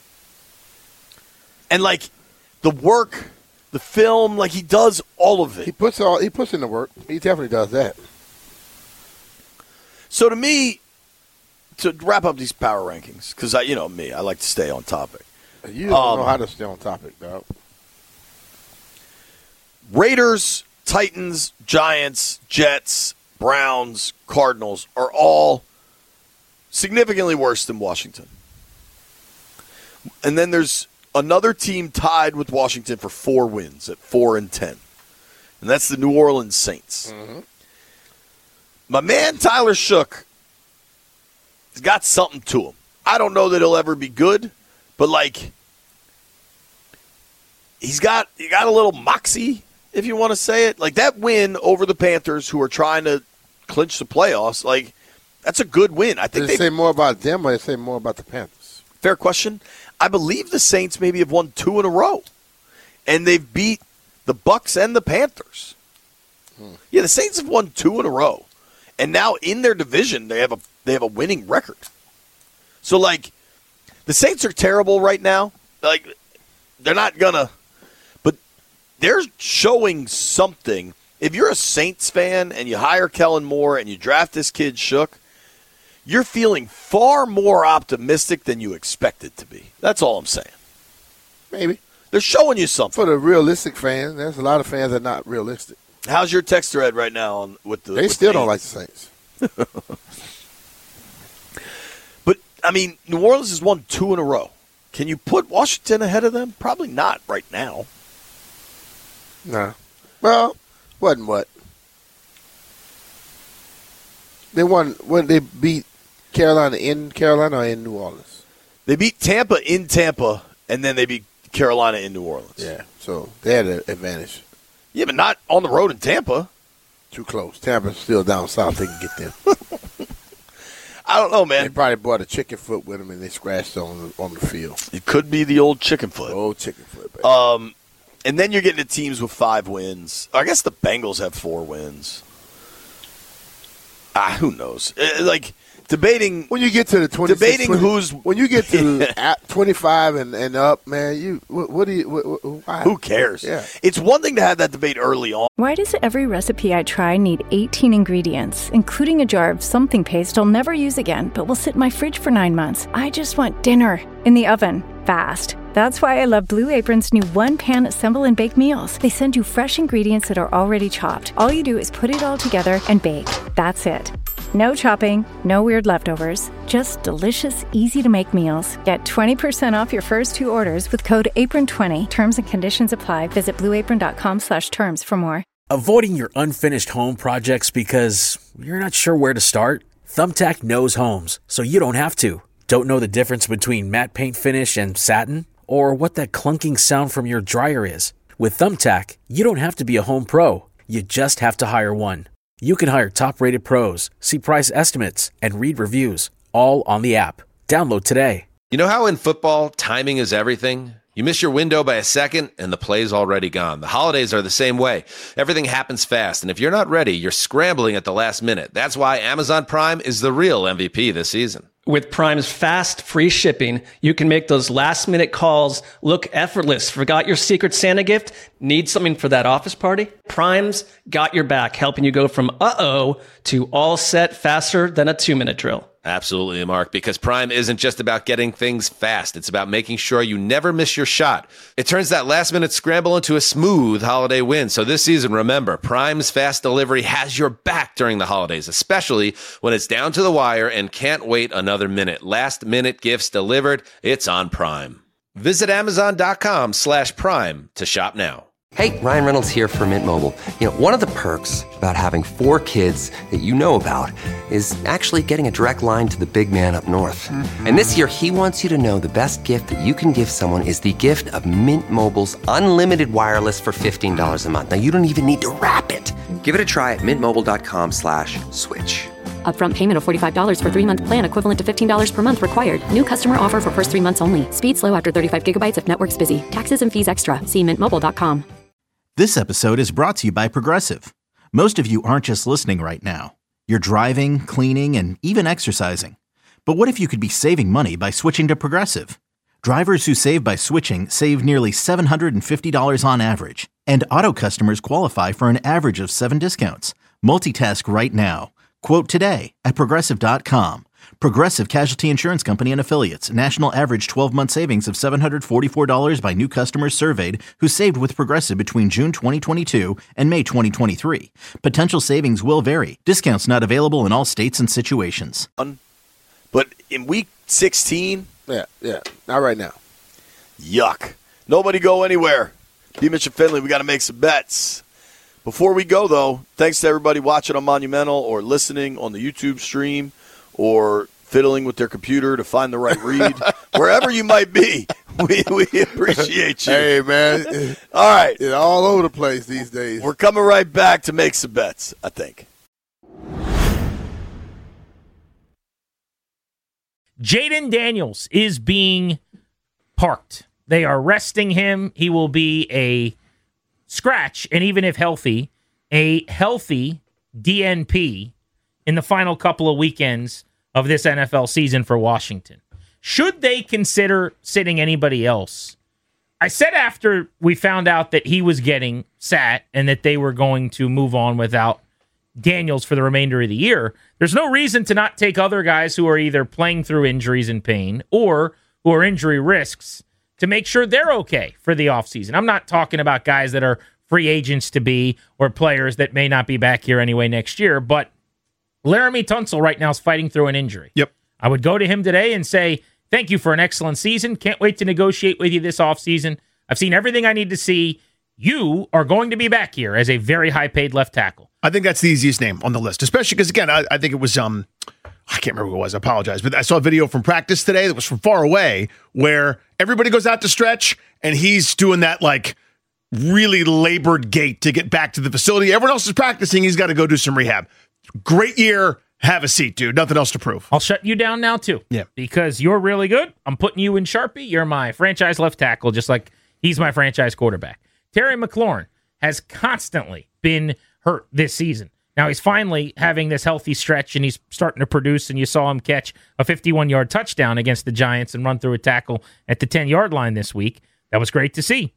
O: And, like, the work, the film, like, he does all of it.
P: He puts all he puts in the work. He definitely does that.
O: So, to me, to wrap up these power rankings, because, I, you know me, I like to stay on topic.
P: You don't um, know how to stay on topic, dog.
O: Raiders, Titans, Giants, Jets, Browns, Cardinals are all significantly worse than Washington. And then there's another team tied with Washington for four wins at four and ten. And that's the New Orleans Saints.
P: Mm-hmm.
O: My man Tyler Shook has got something to him. I don't know that he'll ever be good, but like he's got he got a little moxie, if you want to say it. Like that win over the Panthers, who are trying to clinch the playoffs, like that's a good win. I think
P: Did they say more about them or they say more about the Panthers?
O: Fair question. I believe the Saints maybe have won two in a row, and they've beat the Bucks and the Panthers. Hmm. Yeah, the Saints have won two in a row, and now in their division they have a they have a winning record. So like, the Saints are terrible right now. Like, they're not gonna, but they're showing something. If you're a Saints fan and you hire Kellen Moore and you draft this kid Shook, you're feeling far more optimistic than you expected to be. That's all I'm saying.
P: Maybe.
O: They're showing you something.
P: For the realistic fans, there's a lot of fans that are not realistic.
O: How's your text thread right now on with the
P: They
O: with
P: still
O: the
P: don't like the Saints.
O: But, I mean, New Orleans has won two in a row. Can you put Washington ahead of them? Probably not right now.
P: No. Well, wasn't what? They won when they beat Carolina in Carolina or in New Orleans?
O: They beat Tampa in Tampa, and then they beat Carolina in New Orleans.
P: Yeah, so they had an advantage.
O: Yeah, but not on the road in Tampa.
P: Too close. Tampa's still down south. They can get them.
O: I don't know, man.
P: They probably brought a chicken foot with them, and they scratched on the, on the field.
O: It could be the old chicken foot.
P: The old chicken foot, baby.
O: Um, and then you're getting to teams with five wins. I guess the Bengals have four wins. Ah, who knows? Uh, like debating
P: when you get to the twenty,
O: debating
P: twenty,
O: who's
P: when you get to at twenty-five and, and up, man. You what, what do you? What, why?
O: Who cares?
P: Yeah,
O: it's one thing to have that debate early on.
K: Why does every recipe I try need eighteen ingredients, including a jar of something paste I'll never use again, but will sit in my fridge for nine months? I just want dinner in the oven, fast. That's why I love Blue Apron's new one-pan assemble and bake meals. They send you fresh ingredients that are already chopped. All you do is put it all together and bake. That's it. No chopping, no weird leftovers, just delicious, easy-to-make meals. Get twenty percent off your first two orders with code apron twenty. Terms and conditions apply. Visit blueapron.com slash terms for more.
L: Avoiding your unfinished home projects because you're not sure where to start? Thumbtack knows homes, so you don't have to. Don't know the difference between matte paint finish and satin? Or what that clunking sound from your dryer is? With Thumbtack, you don't have to be a home pro. You just have to hire one. You can hire top-rated pros, see price estimates, and read reviews, all on the app. Download today.
A: You know how in football, timing is everything? You miss your window by a second, and the play's already gone. The holidays are the same way. Everything happens fast, and if you're not ready, you're scrambling at the last minute. That's why Amazon Prime is the real M V P this season.
B: With Prime's fast, free shipping, you can make those last-minute calls look effortless. Forgot your Secret Santa gift? Need something for that office party? Prime's got your back, helping you go from uh-oh to all set faster than a two-minute drill.
A: Absolutely, Mark, because Prime isn't just about getting things fast. It's about making sure you never miss your shot. It turns that last-minute scramble into a smooth holiday win. So this season, remember, Prime's fast delivery has your back during the holidays, especially when it's down to the wire and can't wait another minute. Last-minute gifts delivered. It's on Prime. Visit Amazon.com slash Prime to shop now.
M: Hey, Ryan Reynolds here for Mint Mobile. You know, one of the perks about having four kids that you know about is actually getting a direct line to the big man up north. Mm-hmm. And this year, he wants you to know the best gift that you can give someone is the gift of Mint Mobile's unlimited wireless for fifteen dollars a month. Now, you don't even need to wrap it. Give it a try at mintmobile.com slash switch.
N: Upfront payment of forty-five dollars for three-month plan equivalent to fifteen dollars per month required. New customer offer for first three months only. Speed slow after thirty-five gigabytes if network's busy. Taxes and fees extra. See mint mobile dot com.
C: This episode is brought to you by Progressive. Most of you aren't just listening right now. You're driving, cleaning, and even exercising. But what if you could be saving money by switching to Progressive? Drivers who save by switching save nearly seven hundred fifty dollars on average. And auto customers qualify for an average of seven discounts. Multitask right now. Quote today at Progressive dot com. Progressive Casualty Insurance Company and Affiliates. National average twelve-month savings of seven hundred forty-four dollars by new customers surveyed who saved with Progressive between June twenty twenty-two and May twenty twenty-three. Potential savings will vary. Discounts not available in all states and situations.
O: But in week sixteen,
P: yeah, yeah, not right now.
O: Yuck. Nobody go anywhere. B. Mitch and Finley, we got to make some bets. Before we go, though, thanks to everybody watching on Monumental or listening on the YouTube stream or fiddling with their computer to find the right read. Wherever you might be, we, we appreciate you.
P: Hey, man.
O: All right.
P: It's all over the place these days.
O: We're coming right back to make some bets, I think.
R: Jayden Daniels is being parked. They are resting him. He will be a scratch, and even if healthy, a healthy D N P in the final couple of weekends of this N F L season for Washington. Should they consider sitting anybody else? I said after we found out that he was getting sat and that they were going to move on without Daniels for the remainder of the year, there's no reason to not take other guys who are either playing through injuries and pain or who are injury risks to make sure they're okay for the offseason. I'm not talking about guys that are free agents to be or players that may not be back here anyway next year, but Laramie Tunsil right now is fighting through an injury.
H: Yep.
R: I would go to him today and say, thank you for an excellent season. Can't wait to negotiate with you this offseason. I've seen everything I need to see. You are going to be back here as a very high-paid left tackle.
H: I think that's the easiest name on the list, especially because, again, I, I think it was, um, I can't remember who it was, I apologize, but I saw a video from practice today that was from far away where everybody goes out to stretch and he's doing that, like, really labored gait to get back to the facility. Everyone else is practicing. He's got to go do some rehab. Great year. Have a seat, dude. Nothing else to prove.
R: I'll shut you down now, too.
H: Yeah.
R: Because you're really good. I'm putting you in Sharpie. You're my franchise left tackle, just like he's my franchise quarterback. Terry McLaurin has constantly been hurt this season. Now he's finally having this healthy stretch, and he's starting to produce, and you saw him catch a fifty-one-yard touchdown against the Giants and run through a tackle at the ten-yard line this week. That was great to see.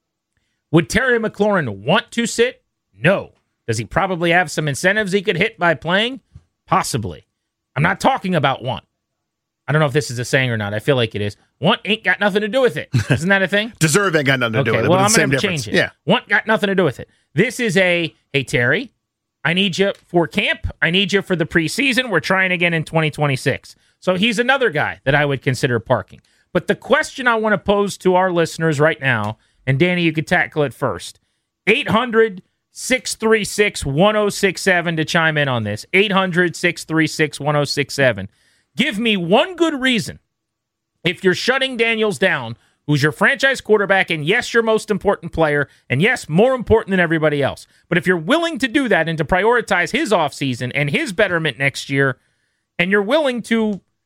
R: Would Terry McLaurin want to sit? No. Does he probably have some incentives he could hit by playing? Possibly. I'm not talking about want. I don't know if this is a saying or not. I feel like it is. Want ain't got nothing to do with it. Isn't that a thing?
H: Deserve ain't got nothing to
R: okay,
H: do with it.
R: Well,
H: but
R: I'm
H: going
R: to
H: difference.
R: change it.
H: Yeah.
R: Want got nothing to do with it. This is a, hey, Terry, I need you for camp. I need you for the preseason. We're trying again in twenty twenty-six. So he's another guy that I would consider parking. But the question I want to pose to our listeners right now, and Danny, you could tackle it first. eight hundred, six three six, one oh six seven to chime in on this. eight hundred, six three six, one oh six seven. Give me one good reason, if you're shutting Daniels down, who's your franchise quarterback, and yes, your most important player, and yes, more important than everybody else. But if you're willing to do that and to prioritize his offseason and his betterment next year, and you're willing to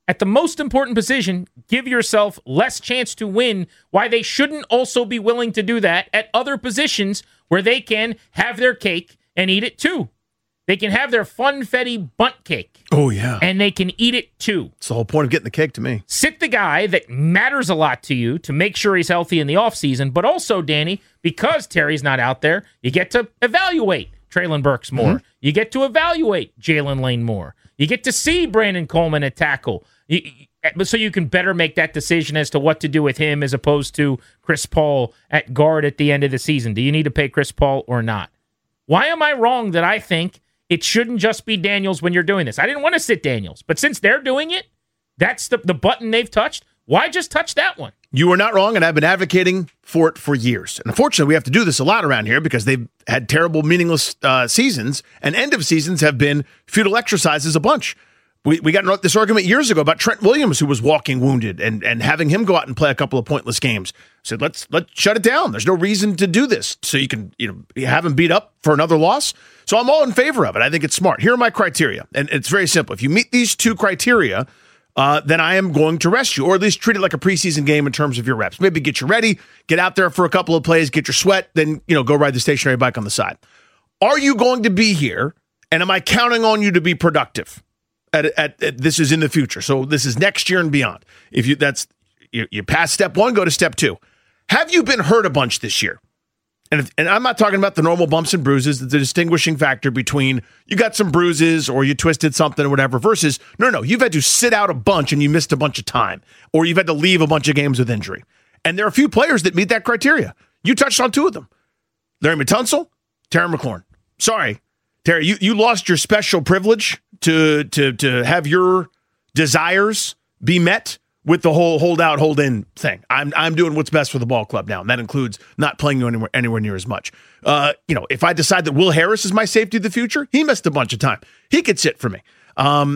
R: at the most important position, give yourself less chance to win, why they shouldn't also be willing to do that at other positions where they can have their cake and eat it too. They can have their funfetti bunt cake.
S: Oh, yeah.
R: And they can eat it too.
S: It's the whole point of getting the cake to me.
R: Sit the guy that matters a lot to you to make sure he's healthy in the offseason. But also, Danny, because Terry's not out there, you get to evaluate Treylon Burks more. Mm-hmm. You get to evaluate Jalen Lane more. You get to see Brandon Coleman at tackle. You, so you can better make that decision as to what to do with him as opposed to Chris Paul at guard at the end of the season. Do you need to pay Chris Paul or not? Why am I wrong that I think it shouldn't just be Daniels when you're doing this? I didn't want to sit Daniels, but since they're doing it, that's the, the button they've touched. Why just touch that one?
S: You are not wrong, and I've been advocating for it for years. And unfortunately, we have to do this a lot around here because they've had terrible, meaningless uh, seasons, and end of seasons have been futile exercises a bunch. We we got this argument years ago about Trent Williams, who was walking wounded, and, and having him go out and play a couple of pointless games. Said, let's let's shut it down. There's no reason to do this. So you can you know have him beat up for another loss. So I'm all in favor of it. I think it's smart. Here are my criteria, and it's very simple. If you meet these two criteria, uh, then I am going to rest you, or at least treat it like a preseason game in terms of your reps. Maybe get you ready, get out there for a couple of plays, get your sweat, then you know go ride the stationary bike on the side. Are you going to be here, and am I counting on you to be productive? At, at, at this is in the future, so this is next year and beyond. If you that's you, you pass step one, go to step two. Have you been hurt a bunch this year? And if, and I'm not talking about the normal bumps and bruises. The distinguishing factor between you got some bruises or you twisted something or whatever versus no, no, you've had to sit out a bunch and you missed a bunch of time, or you've had to leave a bunch of games with injury. And there are a few players that meet that criteria. You touched on two of them: Larry Tunsil, Terry McLaurin. Sorry, Terry, you, you lost your special privilege to to to have your desires be met with the whole hold out, hold in thing. I'm I'm doing what's best for the ball club now, and that includes not playing you anywhere anywhere near as much. Uh, you know, if I decide that Will Harris is my safety of the future, he missed a bunch of time. He could sit for me. Um,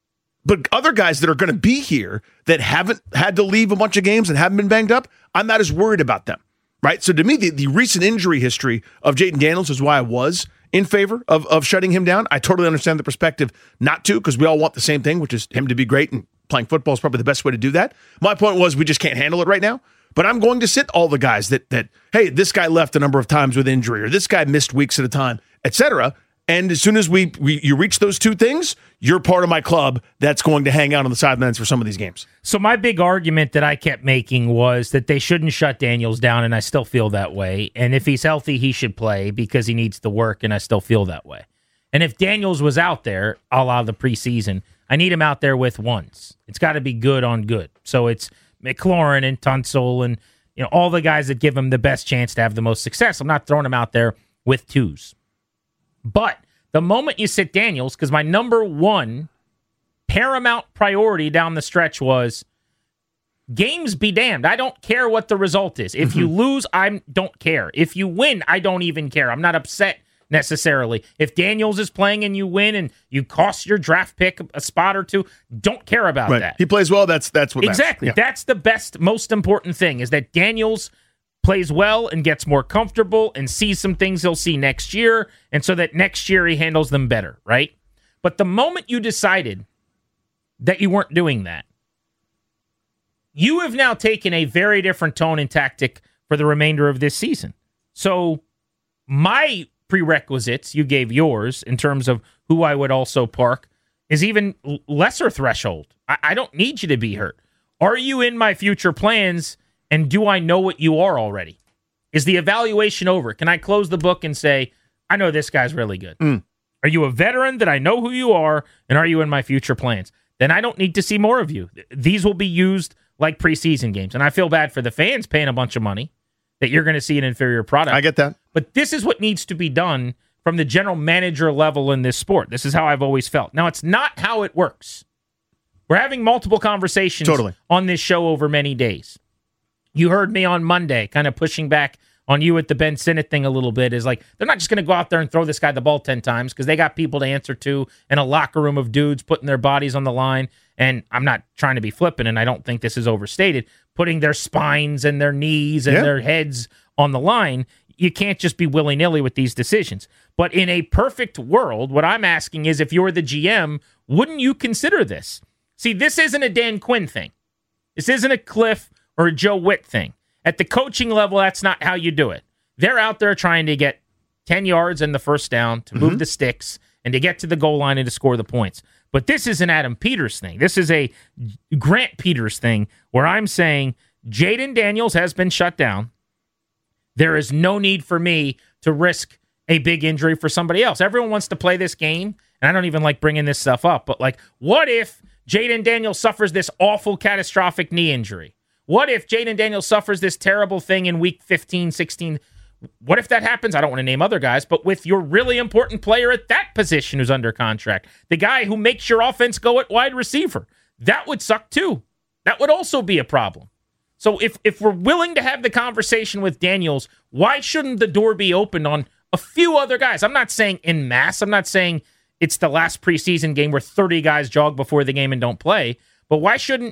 S: but other guys that are going to be here that haven't had to leave a bunch of games and haven't been banged up, I'm not as worried about them, right? So to me, the, the recent injury history of Jayden Daniels is why I was in favor of, of shutting him down. I totally understand the perspective not to, because we all want the same thing, which is him to be great, and playing football is probably the best way to do that. My point was we just can't handle it right now, but I'm going to sit all the guys that, that hey, this guy left a number of times with injury, or this guy missed weeks at a time, et cetera. And as soon as we, we you reach those two things, you're part of my club that's going to hang out on the sidelines for some of these games.
R: So my big argument that I kept making was that they shouldn't shut Daniels down, and I still feel that way. And if he's healthy, he should play because he needs to work, and I still feel that way. And if Daniels was out there, a la the preseason, I need him out there with ones. It's got to be good on good. So it's McLaurin and Tunsil and you know all the guys that give him the best chance to have the most success. I'm not throwing him out there with twos. But the moment you sit Daniels, because my number one paramount priority down the stretch was games be damned. I don't care what the result is. If mm-hmm. you lose, I don't care. If you win, I don't even care. I'm not upset necessarily. If Daniels is playing and you win and you cost your draft pick a spot or two, don't care about
S: right.
R: that.
S: He plays well, that's that's what
R: Exactly.
S: matters. Yeah.
R: That's the best, most important thing is that Daniels plays well and gets more comfortable and sees some things he'll see next year, and so that next year he handles them better, right? But the moment you decided that you weren't doing that, you have now taken a very different tone and tactic for the remainder of this season. So my prerequisites, you gave yours in terms of who I would also park, is even lesser threshold. I, I don't need you to be hurt. Are you in my future plans, and do I know what you are already? Is the evaluation over? Can I close the book and say, I know this guy's really good?
S: Mm.
R: Are you a veteran that I know who you are, and are you in my future plans? Then I don't need to see more of you. These will be used like preseason games, and I feel bad for the fans paying a bunch of money that you're going to see an inferior product.
S: I get that.
R: But this is what needs to be done from the general manager level in this sport. This is how I've always felt. Now, it's not how it works. We're having multiple conversations
S: totally.
R: on this show over many days. You heard me on Monday kind of pushing back on you at the Ben Sinnott thing a little bit, is like, they're not just going to go out there and throw this guy the ball ten times because they got people to answer to and a locker room of dudes putting their bodies on the line. And I'm not trying to be flippant, and I don't think this is overstated, putting their spines and their knees and
S: yeah.
R: their heads on the line. You can't just be willy-nilly with these decisions. But in a perfect world, what I'm asking is, if you're the G M, wouldn't you consider this? See, this isn't a Dan Quinn thing. This isn't a Cliff or a Joe Witt thing. At the coaching level, that's not how you do it. They're out there trying to get ten yards and the first down, to move mm-hmm. the sticks, and to get to the goal line and to score the points. But this is an Adam Peters thing. This is a Grant Peters thing where I'm saying Jayden Daniels has been shut down. There is no need for me to risk a big injury for somebody else. Everyone wants to play this game, and I don't even like bringing this stuff up, but like, what if Jayden Daniels suffers this awful catastrophic knee injury? What if Jayden Daniels suffers this terrible thing in week fifteen, sixteen? What if that happens? I don't want to name other guys, but with your really important player at that position who's under contract, the guy who makes your offense go at wide receiver, that would suck too. That would also be a problem. So if if we're willing to have the conversation with Daniels, why shouldn't the door be opened on a few other guys? I'm not saying en masse. I'm not saying it's the last preseason game where thirty guys jog before the game and don't play, but why shouldn't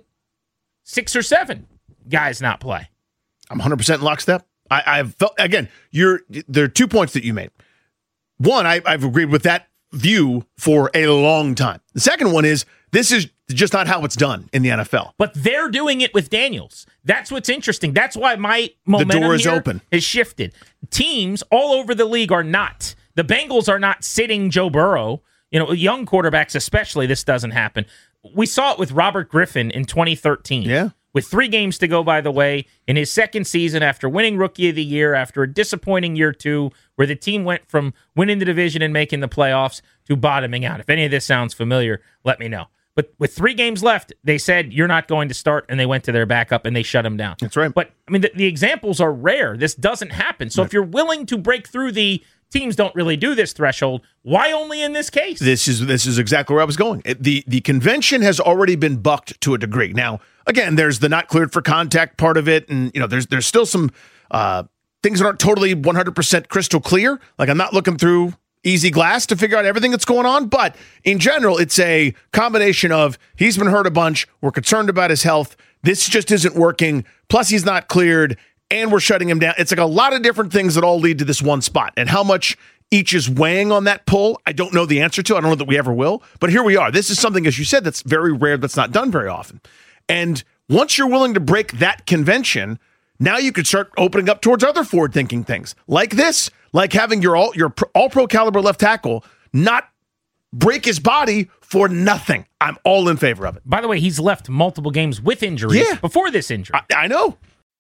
R: six or seven guys not play?
S: I'm one hundred percent in lockstep. I, I've felt, again, you're, there are two points that you made. One, I, I've agreed with that view for a long time. The second one is this is just not how it's done in the N F L.
R: But they're doing it with Daniels. That's what's interesting. That's why my momentum
S: the door is
R: here
S: open.
R: has shifted. Teams all over the league are not. The Bengals are not sitting Joe Burrow. You know, young quarterbacks especially, this doesn't happen. We saw it with Robert Griffin in twenty thirteen.
S: Yeah.
R: With three games to go, by the way, in his second season after winning Rookie of the Year, after a disappointing year two, where the team went from winning the division and making the playoffs to bottoming out. If any of this sounds familiar, let me know. But with three games left, they said, you're not going to start, and they went to their backup, and they shut him down.
S: That's right.
R: But, I mean, the, the examples are rare. This doesn't happen. So right. if you're willing to break through the teams don't really do this threshold, why only in this case?
S: This is this is exactly where I was going. It, the the convention has already been bucked to a degree. Now, again, there's the not cleared for contact part of it, and you know, there's there's still some uh, things that aren't totally one hundred percent crystal clear. Like I'm not looking through easy glass to figure out everything that's going on, but in general, it's a combination of he's been hurt a bunch, we're concerned about his health, this just isn't working, plus he's not cleared, and we're shutting him down. It's like a lot of different things that all lead to this one spot. And how much each is weighing on that pull, I don't know the answer to. I don't know that we ever will. But here we are. This is something, as you said, that's very rare, that's not done very often. And once you're willing to break that convention, now you could start opening up towards other forward-thinking things. Like this, like having your all your all-pro caliber left tackle not break his body for nothing. I'm all in favor of it.
R: By the way, he's left multiple games with injuries
S: yeah.
R: before this injury.
S: I, I know.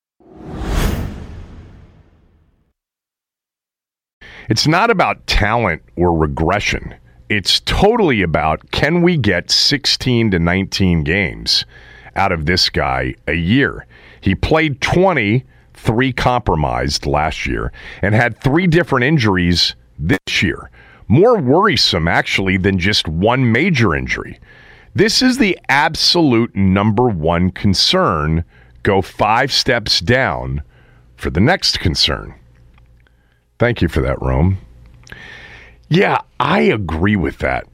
T: It's not about talent or regression. It's totally about, can we get sixteen to nineteen games out of this guy a year? He played twenty, three compromised last year, and had three different injuries this year. More worrisome, actually, than just one major injury. This is the absolute number one concern. Go five steps down for the next concern. Thank you for that, Rome. Yeah, I agree with that.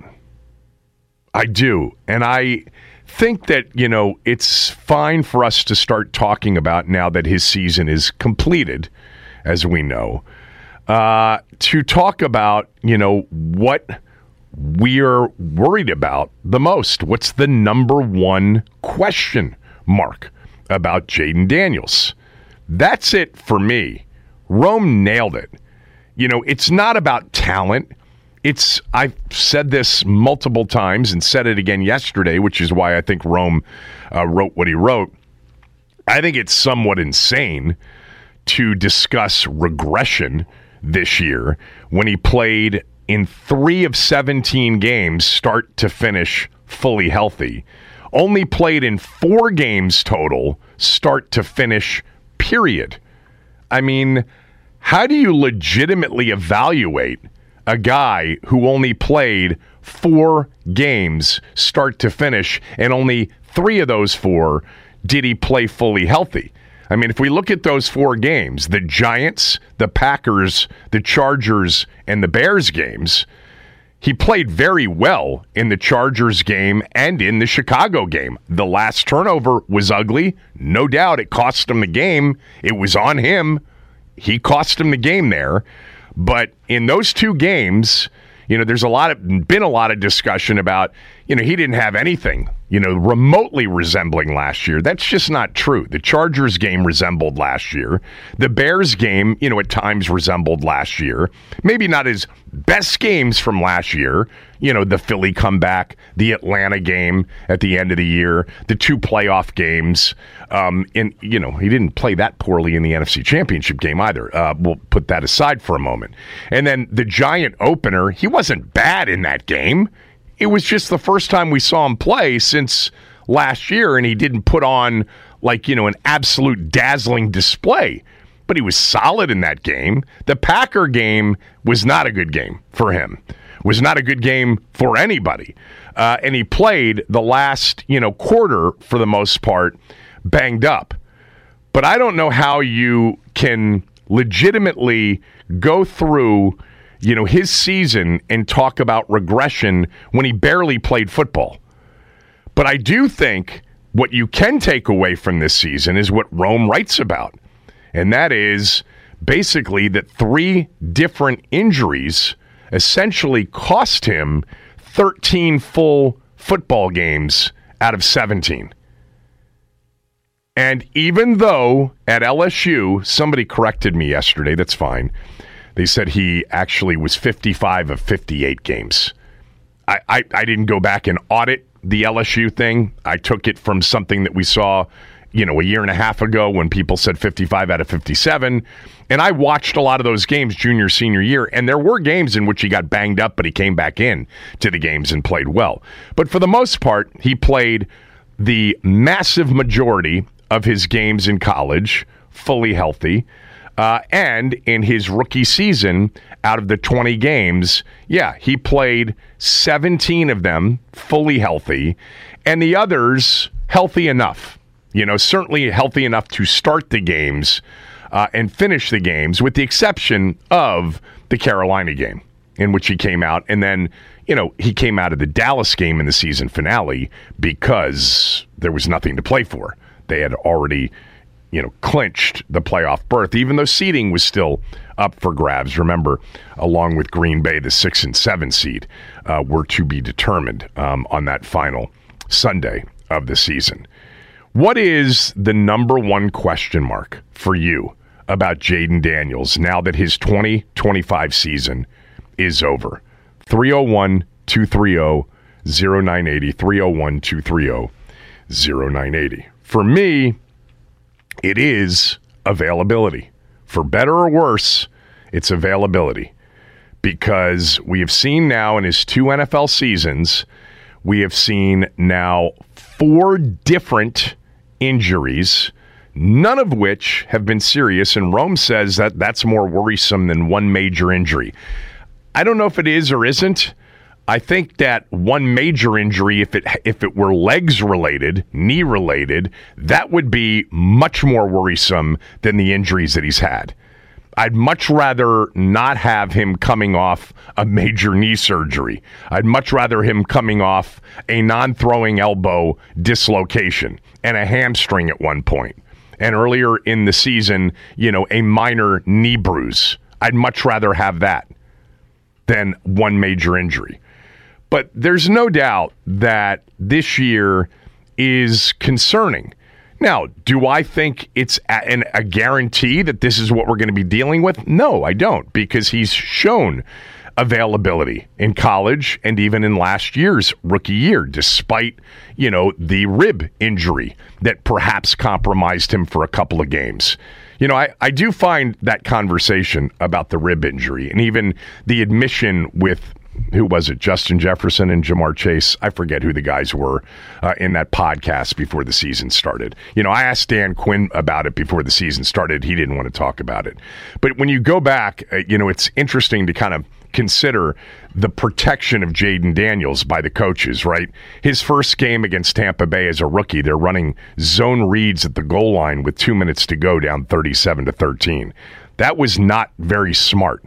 T: I do. And I think that, you know, it's fine for us to start talking about, now that his season is completed, as we know, uh, to talk about, you know, what we're worried about the most. What's the number one question mark about Jayden Daniels? That's it for me. Rome nailed it. You know, it's not about talent. It's, I've said this multiple times and said it again yesterday, which is why I think Rome uh, wrote what he wrote. I think it's somewhat insane to discuss regression this year when he played in three of seventeen games, start to finish, fully healthy. Only played in four games total, start to finish, period. I mean, how do you legitimately evaluate a guy who only played four games start to finish, and only three of those four did he play fully healthy? I mean, if we look at those four games, the Giants, the Packers, the Chargers, and the Bears games, he played very well in the Chargers game and in the Chicago game. The last turnover was ugly. No doubt it cost him the game. It was on him. He cost him the game there. But in those two games, you know, there's a lot of been a lot of discussion about, you you know, he didn't have anything, you know, remotely resembling last year. That's just not true. The Chargers game resembled last year. The Bears game, you know, at times resembled last year. Maybe not his best games from last year. You know, the Philly comeback, the Atlanta game at the end of the year, the two playoff games. Um, and, you know, he didn't play that poorly in the N F C Championship game either. Uh, we'll put that aside for a moment. And then the Giant opener, he wasn't bad in that game. It was just the first time we saw him play since last year, and he didn't put on, like, you know, an absolute dazzling display. But he was solid in that game. The Packer game was not a good game for him. Was not a good game for anybody. Uh, and he played the last, you know, quarter, for the most part, banged up. But I don't know how you can legitimately go through, you know, his season and talk about regression when he barely played football. But I do think what you can take away from this season is what Rome writes about. And that is basically that three different injuries essentially cost him thirteen full football games out of seventeen. And even though at L S U, somebody corrected me yesterday, that's fine. They said he actually was fifty-five of fifty-eight games. I, I, I didn't go back and audit the L S U thing. I took it from something that we saw, you know, a year and a half ago when people said fifty-five out of fifty-seven. And I watched a lot of those games junior, senior year, and there were games in which he got banged up, but he came back in to the games and played well. But for the most part, he played the massive majority of his games in college fully healthy. Uh, and in his rookie season, out of the twenty games, yeah, he played seventeen of them fully healthy, and the others healthy enough. You know, certainly healthy enough to start the games uh, and finish the games, with the exception of the Carolina game, in which he came out. And then, you know, he came out of the Dallas game in the season finale because there was nothing to play for. They had already, you know, clinched the playoff berth, even though seeding was still up for grabs. Remember, along with Green Bay, the six and seven seed uh, were to be determined um, on that final Sunday of the season. What is the number one question mark for you about Jayden Daniels now that his twenty twenty-five season is over? three oh one, two three oh, oh nine eight oh, three oh one, two three oh, oh nine eight oh. For me, it is availability. For better or worse, it's availability. Because we have seen now in his two N F L seasons, we have seen now four different injuries, none of which have been serious, and Rome says that that's more worrisome than one major injury. I don't know if it is or isn't. I think that one major injury, if it if it were legs related, knee related, that would be much more worrisome than the injuries that he's had. I'd much rather not have him coming off a major knee surgery. I'd much rather him coming off a non-throwing elbow dislocation and a hamstring at one point. And earlier in the season, you know, a minor knee bruise. I'd much rather have that than one major injury. But there's no doubt that this year is concerning. Now, do I think it's a, an, a guarantee that this is what we're going to be dealing with? No, I don't, because he's shown availability in college and even in last year's rookie year, despite, you know, the rib injury that perhaps compromised him for a couple of games. You know, I, I do find that conversation about the rib injury and even the admission with, who was it, Justin Jefferson and Jamar Chase? I forget who the guys were uh, in that podcast before the season started. You know, I asked Dan Quinn about it before the season started. He didn't want to talk about it. But when you go back, uh, you know, it's interesting to kind of consider the protection of Jayden Daniels by the coaches, right? His first game against Tampa Bay as a rookie, they're running zone reads at the goal line with two minutes to go, down thirty-seven to thirteen. That was not very smart.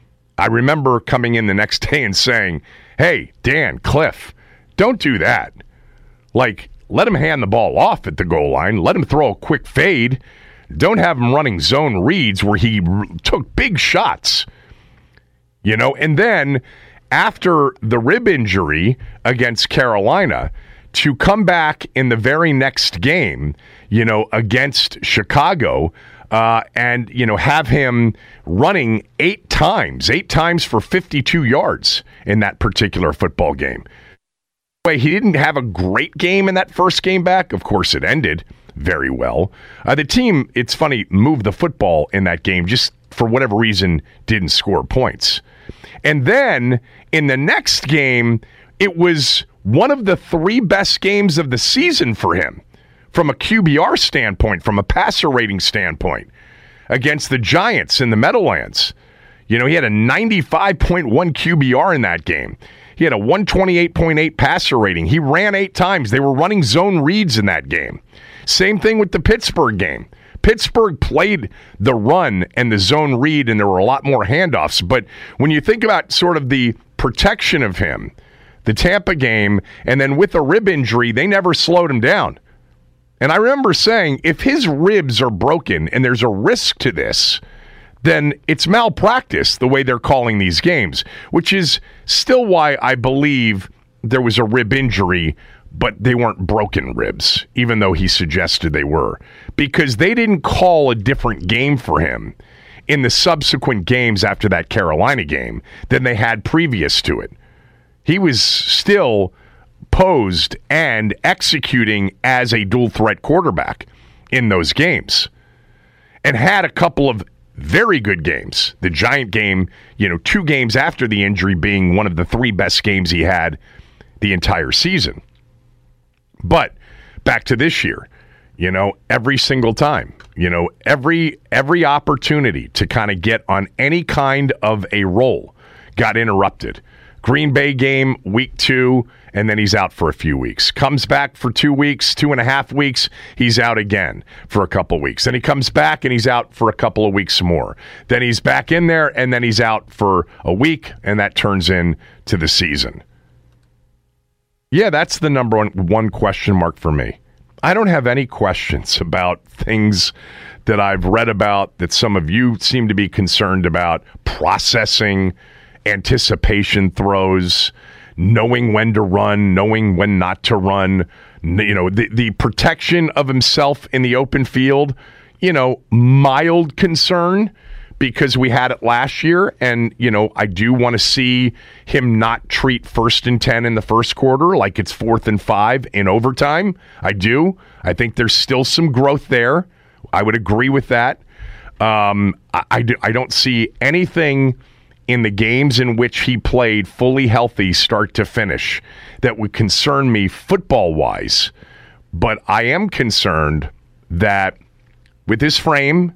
T: I remember coming in the next day and saying, hey, Dan, Cliff, don't do that. Like, let him hand the ball off at the goal line. Let him throw a quick fade. Don't have him running zone reads where he r- took big shots. You know, and then after the rib injury against Carolina, to come back in the very next game, you know, against Chicago, uh, and, you know, have him running eight times, eight times for fifty-two yards in that particular football game. Way, he didn't have a great game in that first game back. Of course, it ended very well. Uh, the team, it's funny, moved the football in that game, just for whatever reason, didn't score points. And then in the next game, it was one of the three best games of the season for him from a Q B R standpoint, from a passer rating standpoint, against the Giants in the Meadowlands. You know, he had a ninety-five point one Q B R in that game. He had a one twenty-eight point eight passer rating. He ran eight times. They were running zone reads in that game. Same thing with the Pittsburgh game. Pittsburgh played the run and the zone read, and there were a lot more handoffs. But when you think about sort of the protection of him, the Tampa game, and then with a rib injury, they never slowed him down. And I remember saying, if his ribs are broken and there's a risk to this, then it's malpractice the way they're calling these games, which is still why I believe there was a rib injury, but they weren't broken ribs, even though he suggested they were, because they didn't call a different game for him in the subsequent games after that Carolina game than they had previous to it. He was still posed and executing as a dual threat quarterback in those games and had a couple of very good games. The Giant game, you know, two games after the injury being one of the three best games he had the entire season. But back to this year, you know, every single time, you know, every every opportunity to kind of get on any kind of a roll got interrupted. Green Bay game, week two, and then he's out for a few weeks. Comes back for two weeks, two and a half weeks, he's out again for a couple weeks. Then he comes back and he's out for a couple of weeks more. Then he's back in there, and then he's out for a week, and that turns into the season. Yeah, that's the number one, one question mark for me. I don't have any questions about things that I've read about that some of you seem to be concerned about, processing, anticipation throws, knowing when to run, knowing when not to run, you know, the, the protection of himself in the open field, you know, mild concern because we had it last year. And, you know, I do want to see him not treat first and ten in the first quarter like it's fourth and five in overtime. I do. I think there's still some growth there. I would agree with that. Um, I, I, do, I don't see anything in the games in which he played fully healthy start to finish that would concern me football-wise. But I am concerned that with his frame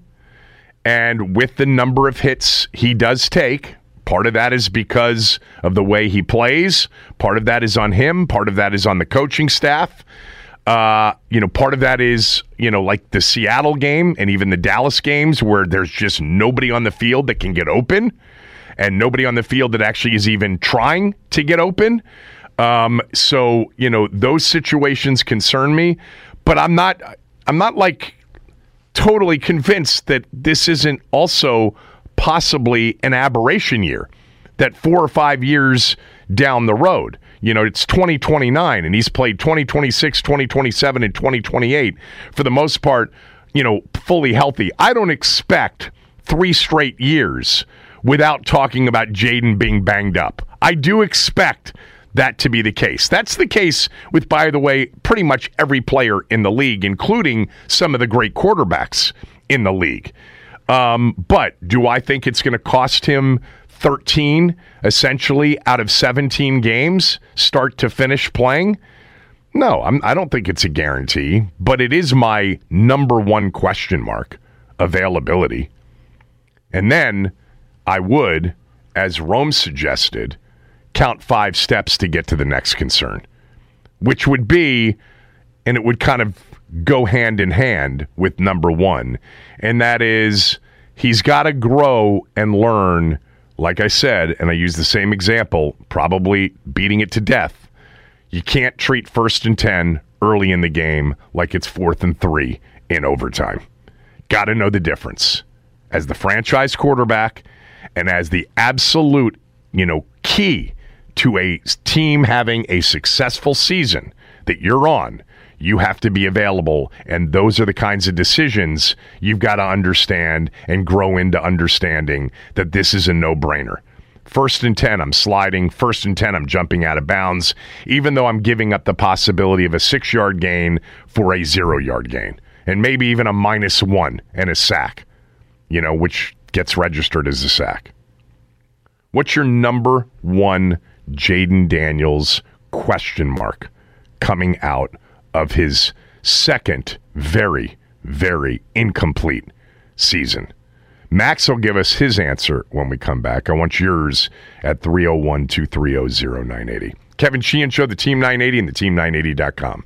T: and with the number of hits he does take, part of that is because of the way he plays. Part of that is on him. Part of that is on the coaching staff. Uh, you know, part of that is, you know, like the Seattle game and even the Dallas games where there's just nobody on the field that can get open. And nobody on the field that actually is even trying to get open. Um, so, you know, those situations concern me. But I'm not, I'm not like totally convinced that this isn't also possibly an aberration year. That four or five years down the road, you know, it's twenty twenty-nine and he's played twenty twenty-six, twenty twenty-seven, and twenty twenty-eight for the most part, you know, fully healthy. I don't expect three straight years without talking about Jayden being banged up. I do expect that to be the case. That's the case with, by the way, pretty much every player in the league, including some of the great quarterbacks in the league. Um, but do I think it's going to cost him thirteen, essentially, out of seventeen games, start to finish playing? No, I'm, I don't think it's a guarantee, but it is my number one question mark, availability. And then I would, as Rome suggested, count five steps to get to the next concern, which would be, and it would kind of go hand in hand with number one, and that is he's got to grow and learn, like I said, and I use the same example, probably beating it to death. You can't treat first and ten early in the game like it's fourth and three in overtime. Got to know the difference. As the franchise quarterback, and as the absolute, you know, key to a team having a successful season that you're on, you have to be available, and those are the kinds of decisions you've got to understand and grow into understanding that this is a no-brainer. First and ten, I'm sliding. First and ten, I'm jumping out of bounds, even though I'm giving up the possibility of a six-yard gain for a zero-yard gain, and maybe even a minus one and a sack, you know, which gets registered as a sack. What's your number one Jayden Daniels question mark coming out of his second very, very incomplete season? Max will give us his answer when we come back. I want yours at three oh one, two three oh, oh nine eight oh. Kevin Sheehan Show, the Team nine eighty and the team nine eighty dot com.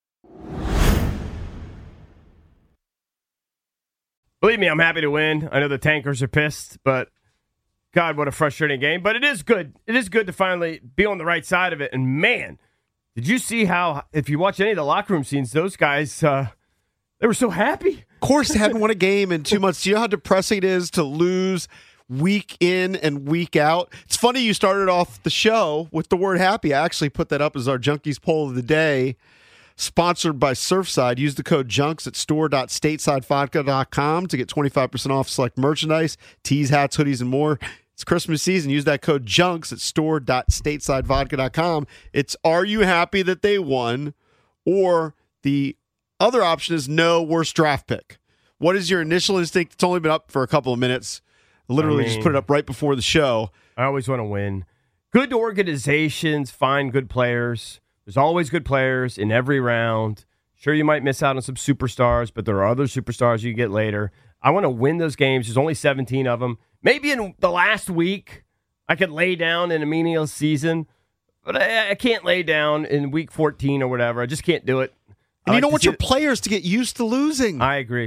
H: Believe me, I'm happy to win. I know the tankers are pissed, but God, what a frustrating game. But it is good. It is good to finally be on the right side of it. And man, did you see how, if you watch any of the locker room scenes, those guys, uh, they were so happy.
G: Of course, they hadn't won a game in two months. Do you know how depressing it is to lose week in and week out? It's funny you started off the show with the word happy. I actually put that up as our Junkies poll of the day, sponsored by Surfside. Use the code JUNKS at store dot stateside vodka dot com to get twenty-five percent off select merchandise, tees, hats, hoodies, and more. It's Christmas season. Use that code JUNKS at store dot stateside vodka dot com. It's, are you happy that they won? Or the other option is no, worst draft pick. What is your initial instinct? It's only been up for a couple of minutes. Literally I mean, just put it up right before the show.
H: I always want to win. Good organizations find good players. There's always good players in every round. Sure, you might miss out on some superstars, but there are other superstars you get later. I want to win those games. There's only seventeen of them. Maybe in the last week, I could lay down in a meaningless season, but I, I can't lay down in week fourteen or whatever. I just can't do it.
G: And
H: I
G: you
H: like
G: don't want your
H: it.
G: players to get used to losing.
H: I agree.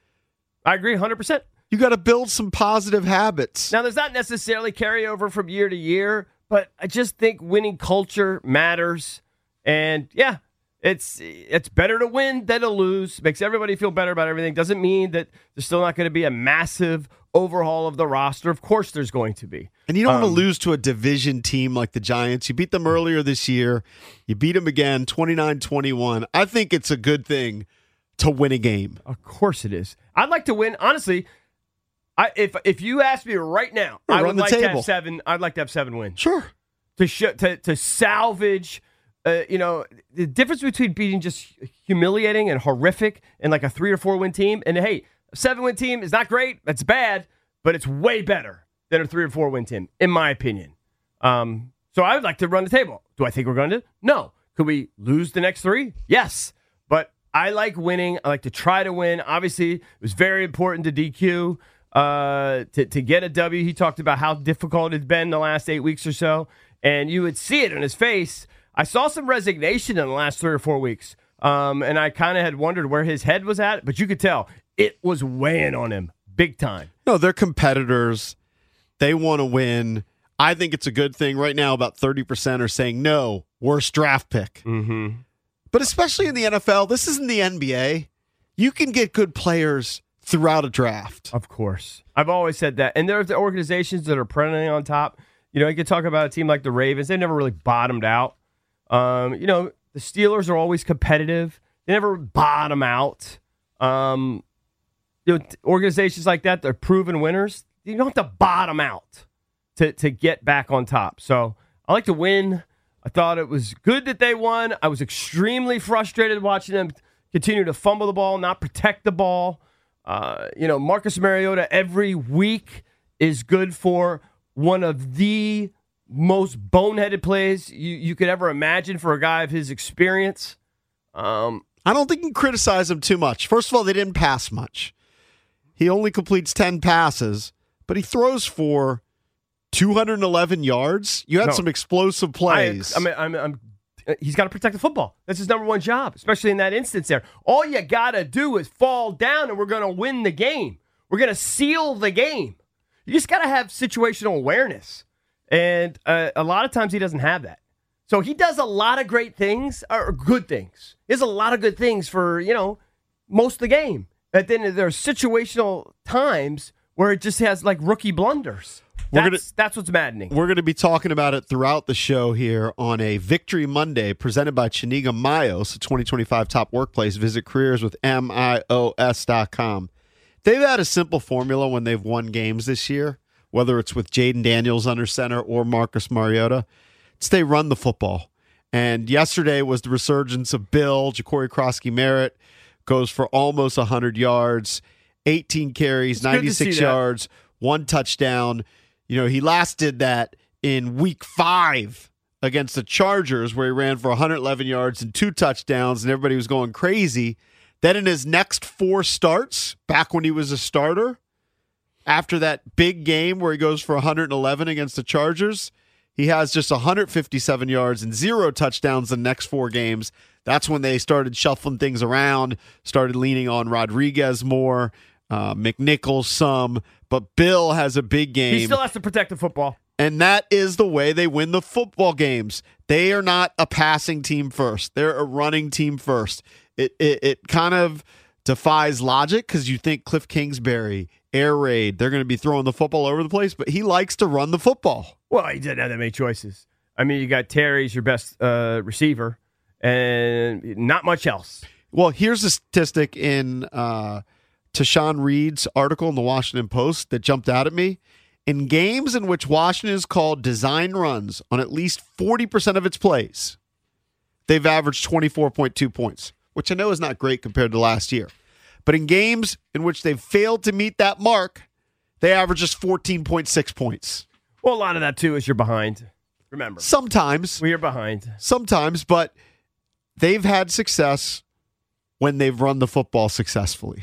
H: I agree one hundred percent.
G: You got to build some positive habits.
H: Now, there's not necessarily carryover from year to year, but I just think winning culture matters. And, yeah, it's it's better to win than to lose. Makes everybody feel better about everything. Doesn't mean that there's still not going to be a massive overhaul of the roster. Of course there's going to be.
G: And you don't
H: um,
G: want to lose to a division team like the Giants. You beat them earlier this year. You beat them again, twenty-nine twenty-one. I think it's a good thing to win a game.
H: Of course it is. I'd like to win. Honestly, I, if if you ask me right now,
G: Or
H: I
G: run
H: would
G: the
H: like
G: table.
H: to have seven. I'd like to have seven wins.
G: Sure.
H: To sh- to to salvage, uh, you know, the difference between being just humiliating and horrific and like a three or four win team, and hey, a seven win team is not great. That's bad, but it's way better than a three or four win team, in my opinion. Um, so I would like to run the table. Do I think we're going to? No. Could we lose the next three? Yes. But I like winning. I like to try to win. Obviously, it was very important to D Q uh, to, to get a W. He talked about how difficult it's been the last eight weeks or so, and you would see it in his face. I saw some resignation in the last three or four weeks, um, and I kind of had wondered where his head was at, but you could tell it was weighing on him big time.
G: No, they're competitors. They want to win. I think it's a good thing. Right now, about thirty percent are saying no, worst draft pick.
H: Mm-hmm.
G: But especially in the N F L, this isn't the N B A. You can get good players throughout a draft.
H: Of course. I've always said that. And there's the organizations that are perennially on top. You know, you could talk about a team like the Ravens. They never really bottomed out. Um, you know, the Steelers are always competitive. They never bottom out. Um, you know, organizations like that, they're proven winners. You don't have to bottom out to, to get back on top. So I like to win. I thought it was good that they won. I was extremely frustrated watching them continue to fumble the ball, not protect the ball. Uh, you know, Marcus Mariota every week is good for one of the most boneheaded plays you, you could ever imagine for a guy of his experience. Um,
G: I don't think you can criticize him too much. First of all, they didn't pass much. He only completes ten passes, but he throws for two hundred eleven yards. You had
H: No.
G: some explosive plays.
H: I, I mean, I'm, I'm, he's got to protect the football. That's his number one job, especially in that instance there. All you got to do is fall down, and we're going to win the game. We're going to seal the game. You just got to have situational awareness. And uh, a lot of times he doesn't have that. So he does a lot of great things, or good things. He does a lot of good things for, you know, most of the game. But then there are situational times where it just has like rookie blunders.
G: We're
H: That's,
G: gonna,
H: that's what's maddening.
G: We're going to be talking about it throughout the show here on a Victory Monday presented by Chiniga Mayos, a twenty twenty-five top workplace. Visit careers with M I O S dot com. They've had a simple formula when they've won games this year, whether it's with Jaden Daniels under center or Marcus Mariota. It's they run the football. And yesterday was the resurgence of Bill. Ja'Cory Krosky-Merritt goes for almost one hundred yards, eighteen carries, ninety-six yards, one touchdown. You know, he last did that in week five against the Chargers where he ran for one hundred eleven yards and two touchdowns, and everybody was going crazy. Then in his next four starts, back when he was a starter, after that big game where he goes for one hundred eleven against the Chargers, he has just one hundred fifty-seven yards and zero touchdowns the next four games. That's when they started shuffling things around, started leaning on Rodriguez more, uh, McNichols some, but Bill has a big game.
H: He still has to protect the football.
G: And that is the way they win the football games. They are not a passing team first. They're a running team first. It it, it kind of defies logic because you think Cliff Kingsbury, air raid, they're going to be throwing the football over the place, but he likes to run the football.
H: Well, he didn't have that many choices. I mean, you got Terry's your best uh, receiver, and not much else.
G: Well, here's a statistic in uh, Tashawn Reed's article in the Washington Post that jumped out at me. In games in which Washington has called design runs on at least forty percent of its plays, they've averaged twenty-four point two points, which I know is not great compared to last year. But in games in which they've failed to meet that mark, they average just fourteen point six points.
H: Well, a lot of that, too, is you're behind. Remember.
G: Sometimes.
H: We're behind.
G: Sometimes, but they've had success when they've run the football successfully.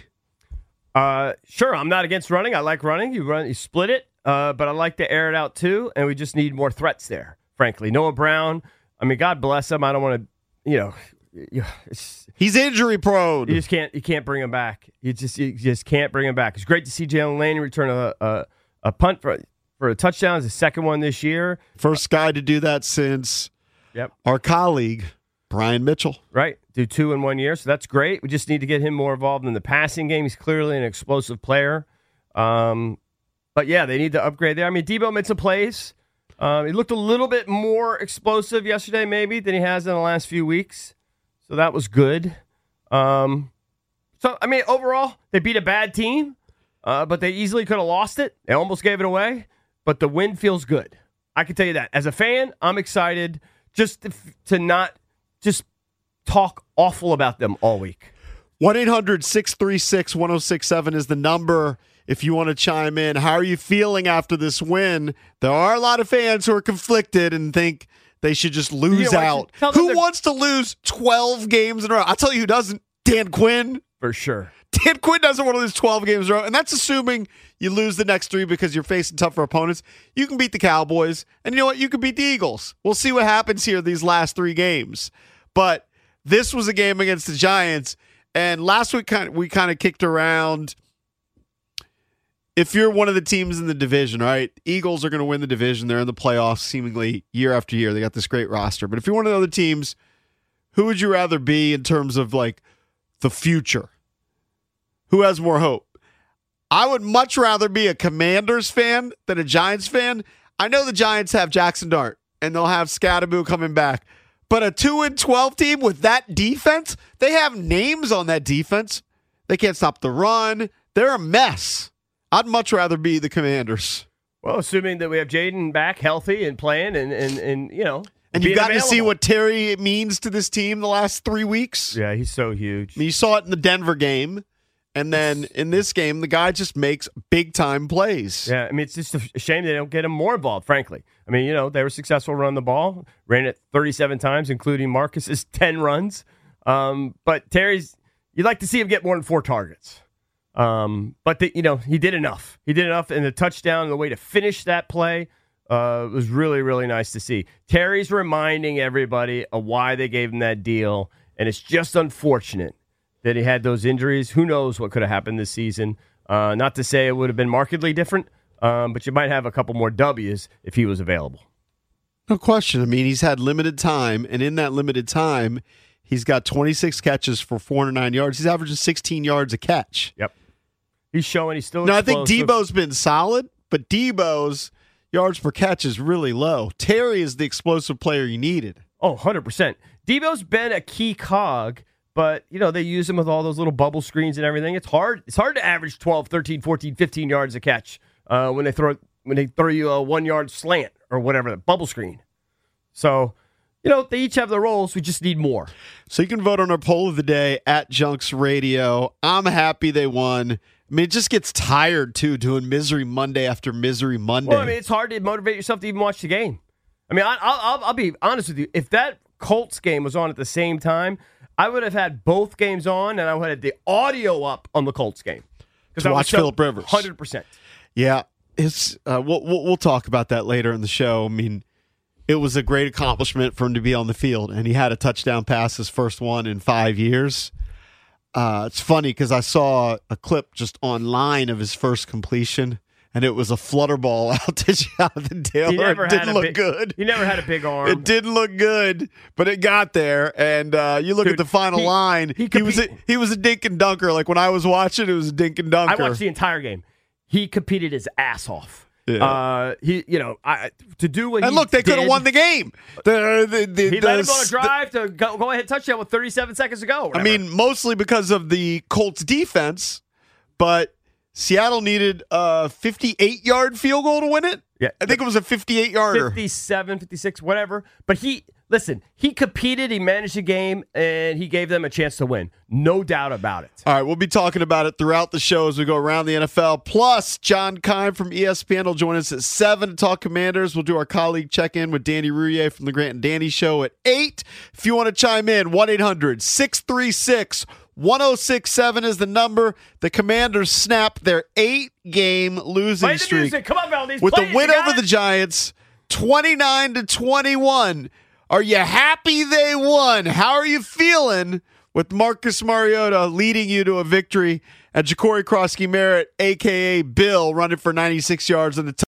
H: Uh, sure, I'm not against running. I like running. You run, you split it, uh, but I like to air it out, too, and we just need more threats there, frankly. Noah Brown, I mean, God bless him. I don't want to, you know. It's,
G: He's injury prone.
H: You just can't. You can't bring him back. You just. You just can't bring him back. It's great to see Jalen Lane return a, a a punt for for a touchdown. It's the second one this year.
G: First guy to do that since.
H: Yep.
G: Our colleague Brian Mitchell.
H: Right. Do two in one year. So that's great. We just need to get him more involved in the passing game. He's clearly an explosive player. Um, but yeah, they need to upgrade there. I mean, Debo made some plays. Um, he looked a little bit more explosive yesterday, maybe than he has in the last few weeks. So that was good. Um, so, I mean, overall, they beat a bad team, uh, but they easily could have lost it. They almost gave it away, but the win feels good. I can tell you that. As a fan, I'm excited just to, to not just talk awful about them all week.
G: one eight hundred six three six one oh six seven is the number if you want to chime in. How are you feeling after this win? There are a lot of fans who are conflicted and think they should just lose
H: you know,
G: out. Who wants to lose twelve games in a row? I'll tell you who doesn't. Dan Quinn.
H: For sure.
G: Dan Quinn doesn't want to lose twelve games in a row. And that's assuming you lose the next three because you're facing tougher opponents. You can beat the Cowboys. And you know what? You can beat the Eagles. We'll see what happens here these last three games. But this was a game against the Giants. And last week kind of, we kind of kicked around. If you're one of the teams in the division, right? Eagles are going to win the division. They're in the playoffs seemingly year after year. They got this great roster. But if you're one of the other teams, who would you rather be in terms of like the future? Who has more hope? I would much rather be a Commanders fan than a Giants fan. I know the Giants have Jackson Dart and they'll have Scatterboo coming back. But a two and twelve team with that defense, they have names on that defense. They can't stop the run. They're a mess. I'd much rather be the Commanders.
H: Well, assuming that we have Jaden back healthy and playing and, and, and you know.
G: And you've gotten to see what Terry means to this team the last three weeks.
H: Yeah, he's so huge.
G: I mean, you saw it in the Denver game. And then in this game, the guy just makes big-time plays.
H: Yeah, I mean, it's just a shame they don't get him more involved, frankly. I mean, you know, they were successful running the ball, ran it thirty-seven times, including Marcus's ten runs. Um, but Terry's, you'd like to see him get more than four targets. Um, but, the, you know, he did enough. He did enough, and the touchdown and the way to finish that play uh, was really, really nice to see. Terry's reminding everybody of why they gave him that deal, and it's just unfortunate that he had those injuries. Who knows what could have happened this season. Uh, not to say it would have been markedly different, um, but you might have a couple more W's if he was available.
G: No question. I mean, he's had limited time, and in that limited time, he's got twenty-six catches for four hundred nine yards. He's averaging sixteen yards a catch.
H: Yep. He's showing he's still
G: No,
H: explosive.
G: I think Debo's been solid, but Debo's, yards per catch is really low. Terry is the explosive player you needed.
H: Oh, one hundred percent. Debo's been a key cog, but, you know, they use him with all those little bubble screens and everything. It's hard. It's hard to average twelve, thirteen, fourteen, fifteen yards a catch uh, when they throw when they throw you a one-yard slant or whatever, the bubble screen. So, you know, they each have their roles. We just need more.
G: So you can vote on our poll of the day at Junks Radio. I'm happy they won. I mean, it just gets tired, too, doing Misery Monday after Misery Monday.
H: Well, I mean, it's hard to motivate yourself to even watch the game. I mean, I, I'll, I'll, I'll be honest with you. If that Colts game was on at the same time, I would have had both games on, and I would have had the audio up on the Colts game.
G: To watch so Phillip Rivers.
H: one hundred percent.
G: Yeah. It's, uh, we'll, we'll, we'll talk about that later in the show. I mean, it was a great accomplishment for him to be on the field, and he had a touchdown pass, his first one in five years. Uh, it's funny because I saw a clip just online of his first completion, and it was a flutter ball out to Jonathan Taylor. It didn't look
H: big,
G: good.
H: He never had a big arm.
G: It didn't look good, but it got there. And uh, you look
H: Dude,
G: at the final
H: he,
G: line.
H: He,
G: he was a, he was a dink and dunker. Like when I was watching, it was a dink and dunker.
H: I watched the entire game. He competed his ass off.
G: Yeah.
H: Uh, he, you know, I, to do what
G: and
H: he
G: look, they could have
H: did,
G: won the game. The, the, the,
H: he
G: the,
H: let him go on a drive
G: the,
H: to go, go ahead touchdown with thirty-seven seconds to go.
G: I mean, mostly because of the Colts defense, but Seattle needed a fifty-eight yard field goal to win it.
H: Yeah,
G: I think it was a fifty-eight yarder.
H: fifty-seven, fifty-six, whatever. But he, listen, he competed, he managed the game, and he gave them a chance to win. No doubt about it.
G: All right, we'll be talking about it throughout the show as we go around the N F L. Plus, John Kime from E S P N will join us at seven to talk Commanders. We'll do our colleague check-in with Danny Rouhier from the Grant and Danny Show at eight. If you want to chime in, one eight hundred six three six one oh six seven is the number. The Commanders snapped their eight-game losing
H: Play the
G: streak
H: music. Come on, Valdez.
G: with
H: Play
G: a
H: it,
G: win
H: you
G: over
H: got
G: the
H: it?
G: Giants, twenty-nine to twenty-one. Are you happy they won? How are you feeling with Marcus Mariota leading you to a victory and Ja'Cory Krosky-Merritt, a k a. Bill, running for ninety-six yards in the touchdown?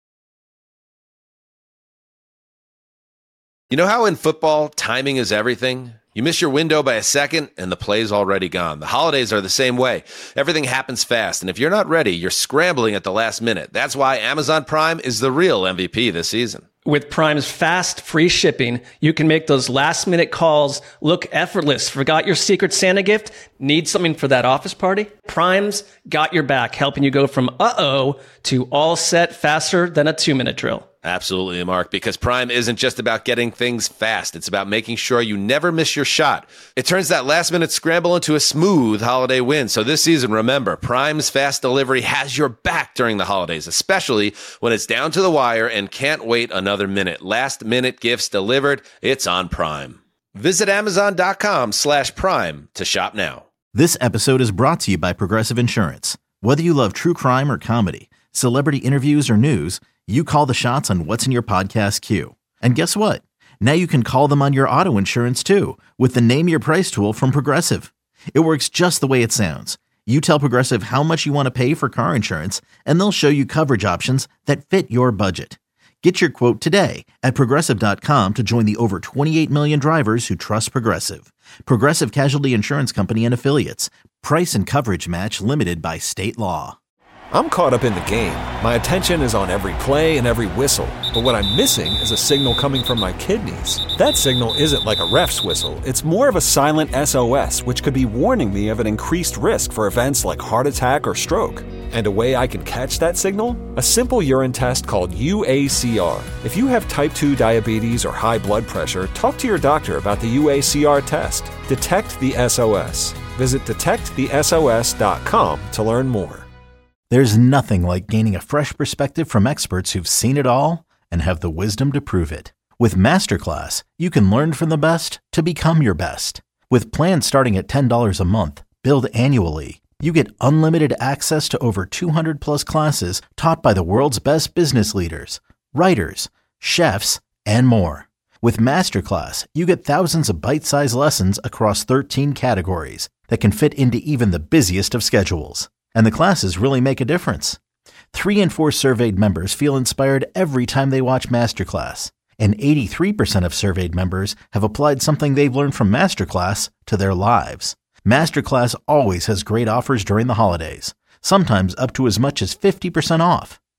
A: You know how in football, timing is everything? You miss your window by a second, and the play's already gone. The holidays are the same way. Everything happens fast, and if you're not ready, you're scrambling at the last minute. That's why Amazon Prime is the real M V P this season.
B: With Prime's fast, free shipping, you can make those last-minute calls look effortless. Forgot your Secret Santa gift? Need something for that office party? Prime's got your back, helping you go from uh-oh to all set faster than a two-minute drill.
A: Absolutely, Mark, because Prime isn't just about getting things fast. It's about making sure you never miss your shot. It turns that last-minute scramble into a smooth holiday win. So this season, remember, Prime's fast delivery has your back during the holidays, especially when it's down to the wire and can't wait another minute. Last-minute gifts delivered. It's on Prime. Visit Amazon.com slash Prime to shop now.
C: This episode is brought to you by Progressive Insurance. Whether you love true crime or comedy, celebrity interviews or news, you call the shots on what's in your podcast queue. And guess what? Now you can call them on your auto insurance too with the Name Your Price tool from Progressive. It works just the way it sounds. You tell Progressive how much you want to pay for car insurance, and they'll show you coverage options that fit your budget. Get your quote today at Progressive dot com to join the over twenty-eight million drivers who trust Progressive. Progressive Casualty Insurance Company and Affiliates. Price and coverage match limited by state law.
U: I'm caught up in the game. My attention is on every play and every whistle. But what I'm missing is a signal coming from my kidneys. That signal isn't like a ref's whistle. It's more of a silent S O S, which could be warning me of an increased risk for events like heart attack or stroke. And a way I can catch that signal? A simple urine test called U A C R. If you have type two diabetes or high blood pressure, talk to your doctor about the U A C R test. Detect the S O S. Visit detect the S O S dot com to learn more.
C: There's nothing like gaining a fresh perspective from experts who've seen it all and have the wisdom to prove it. With Masterclass, you can learn from the best to become your best. With plans starting at ten dollars a month, billed annually, you get unlimited access to over two hundred plus classes taught by the world's best business leaders, writers, chefs, and more. With Masterclass, you get thousands of bite-sized lessons across thirteen categories that can fit into even the busiest of schedules. And the classes really make a difference. Three in four surveyed members feel inspired every time they watch Masterclass. And eighty-three percent of surveyed members have applied something they've learned from Masterclass to their lives. Masterclass always has great offers during the holidays, sometimes up to as much as fifty percent off.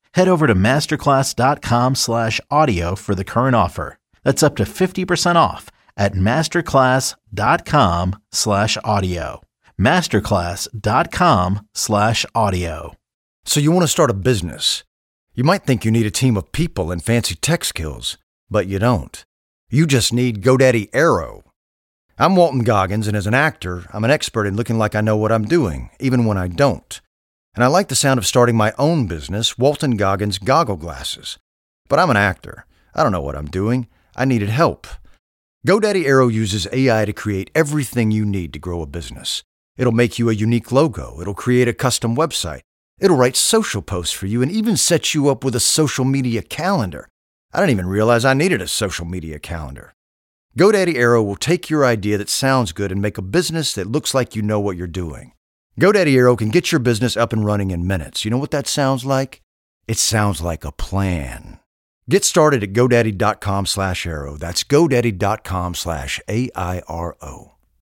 C: Head over to masterclass.com slash audio for the current offer. That's up to fifty percent off at masterclass.com slash audio. Masterclass.com slash audio.
D: So you want to start a business. You might think you need a team of people and fancy tech skills, but you don't. You just need GoDaddy Aero. I'm Walton Goggins, and as an actor, I'm an expert in looking like I know what I'm doing, even when I don't. And I like the sound of starting my own business, Walton Goggins Goggle Glasses. But I'm an actor. I don't know what I'm doing. I needed help. GoDaddy Aero uses A I to create everything you need to grow a business. It'll make you a unique logo. It'll create a custom website. It'll write social posts for you and even set you up with a social media calendar. I didn't even realize I needed a social media calendar. GoDaddy Aero will take your idea that sounds good and make a business that looks like you know what you're doing. GoDaddy Aero can get your business up and running in minutes. You know what that sounds like? It sounds like a plan. Get started at GoDaddy.com slash Aero. That's GoDaddy.com slash A I R O.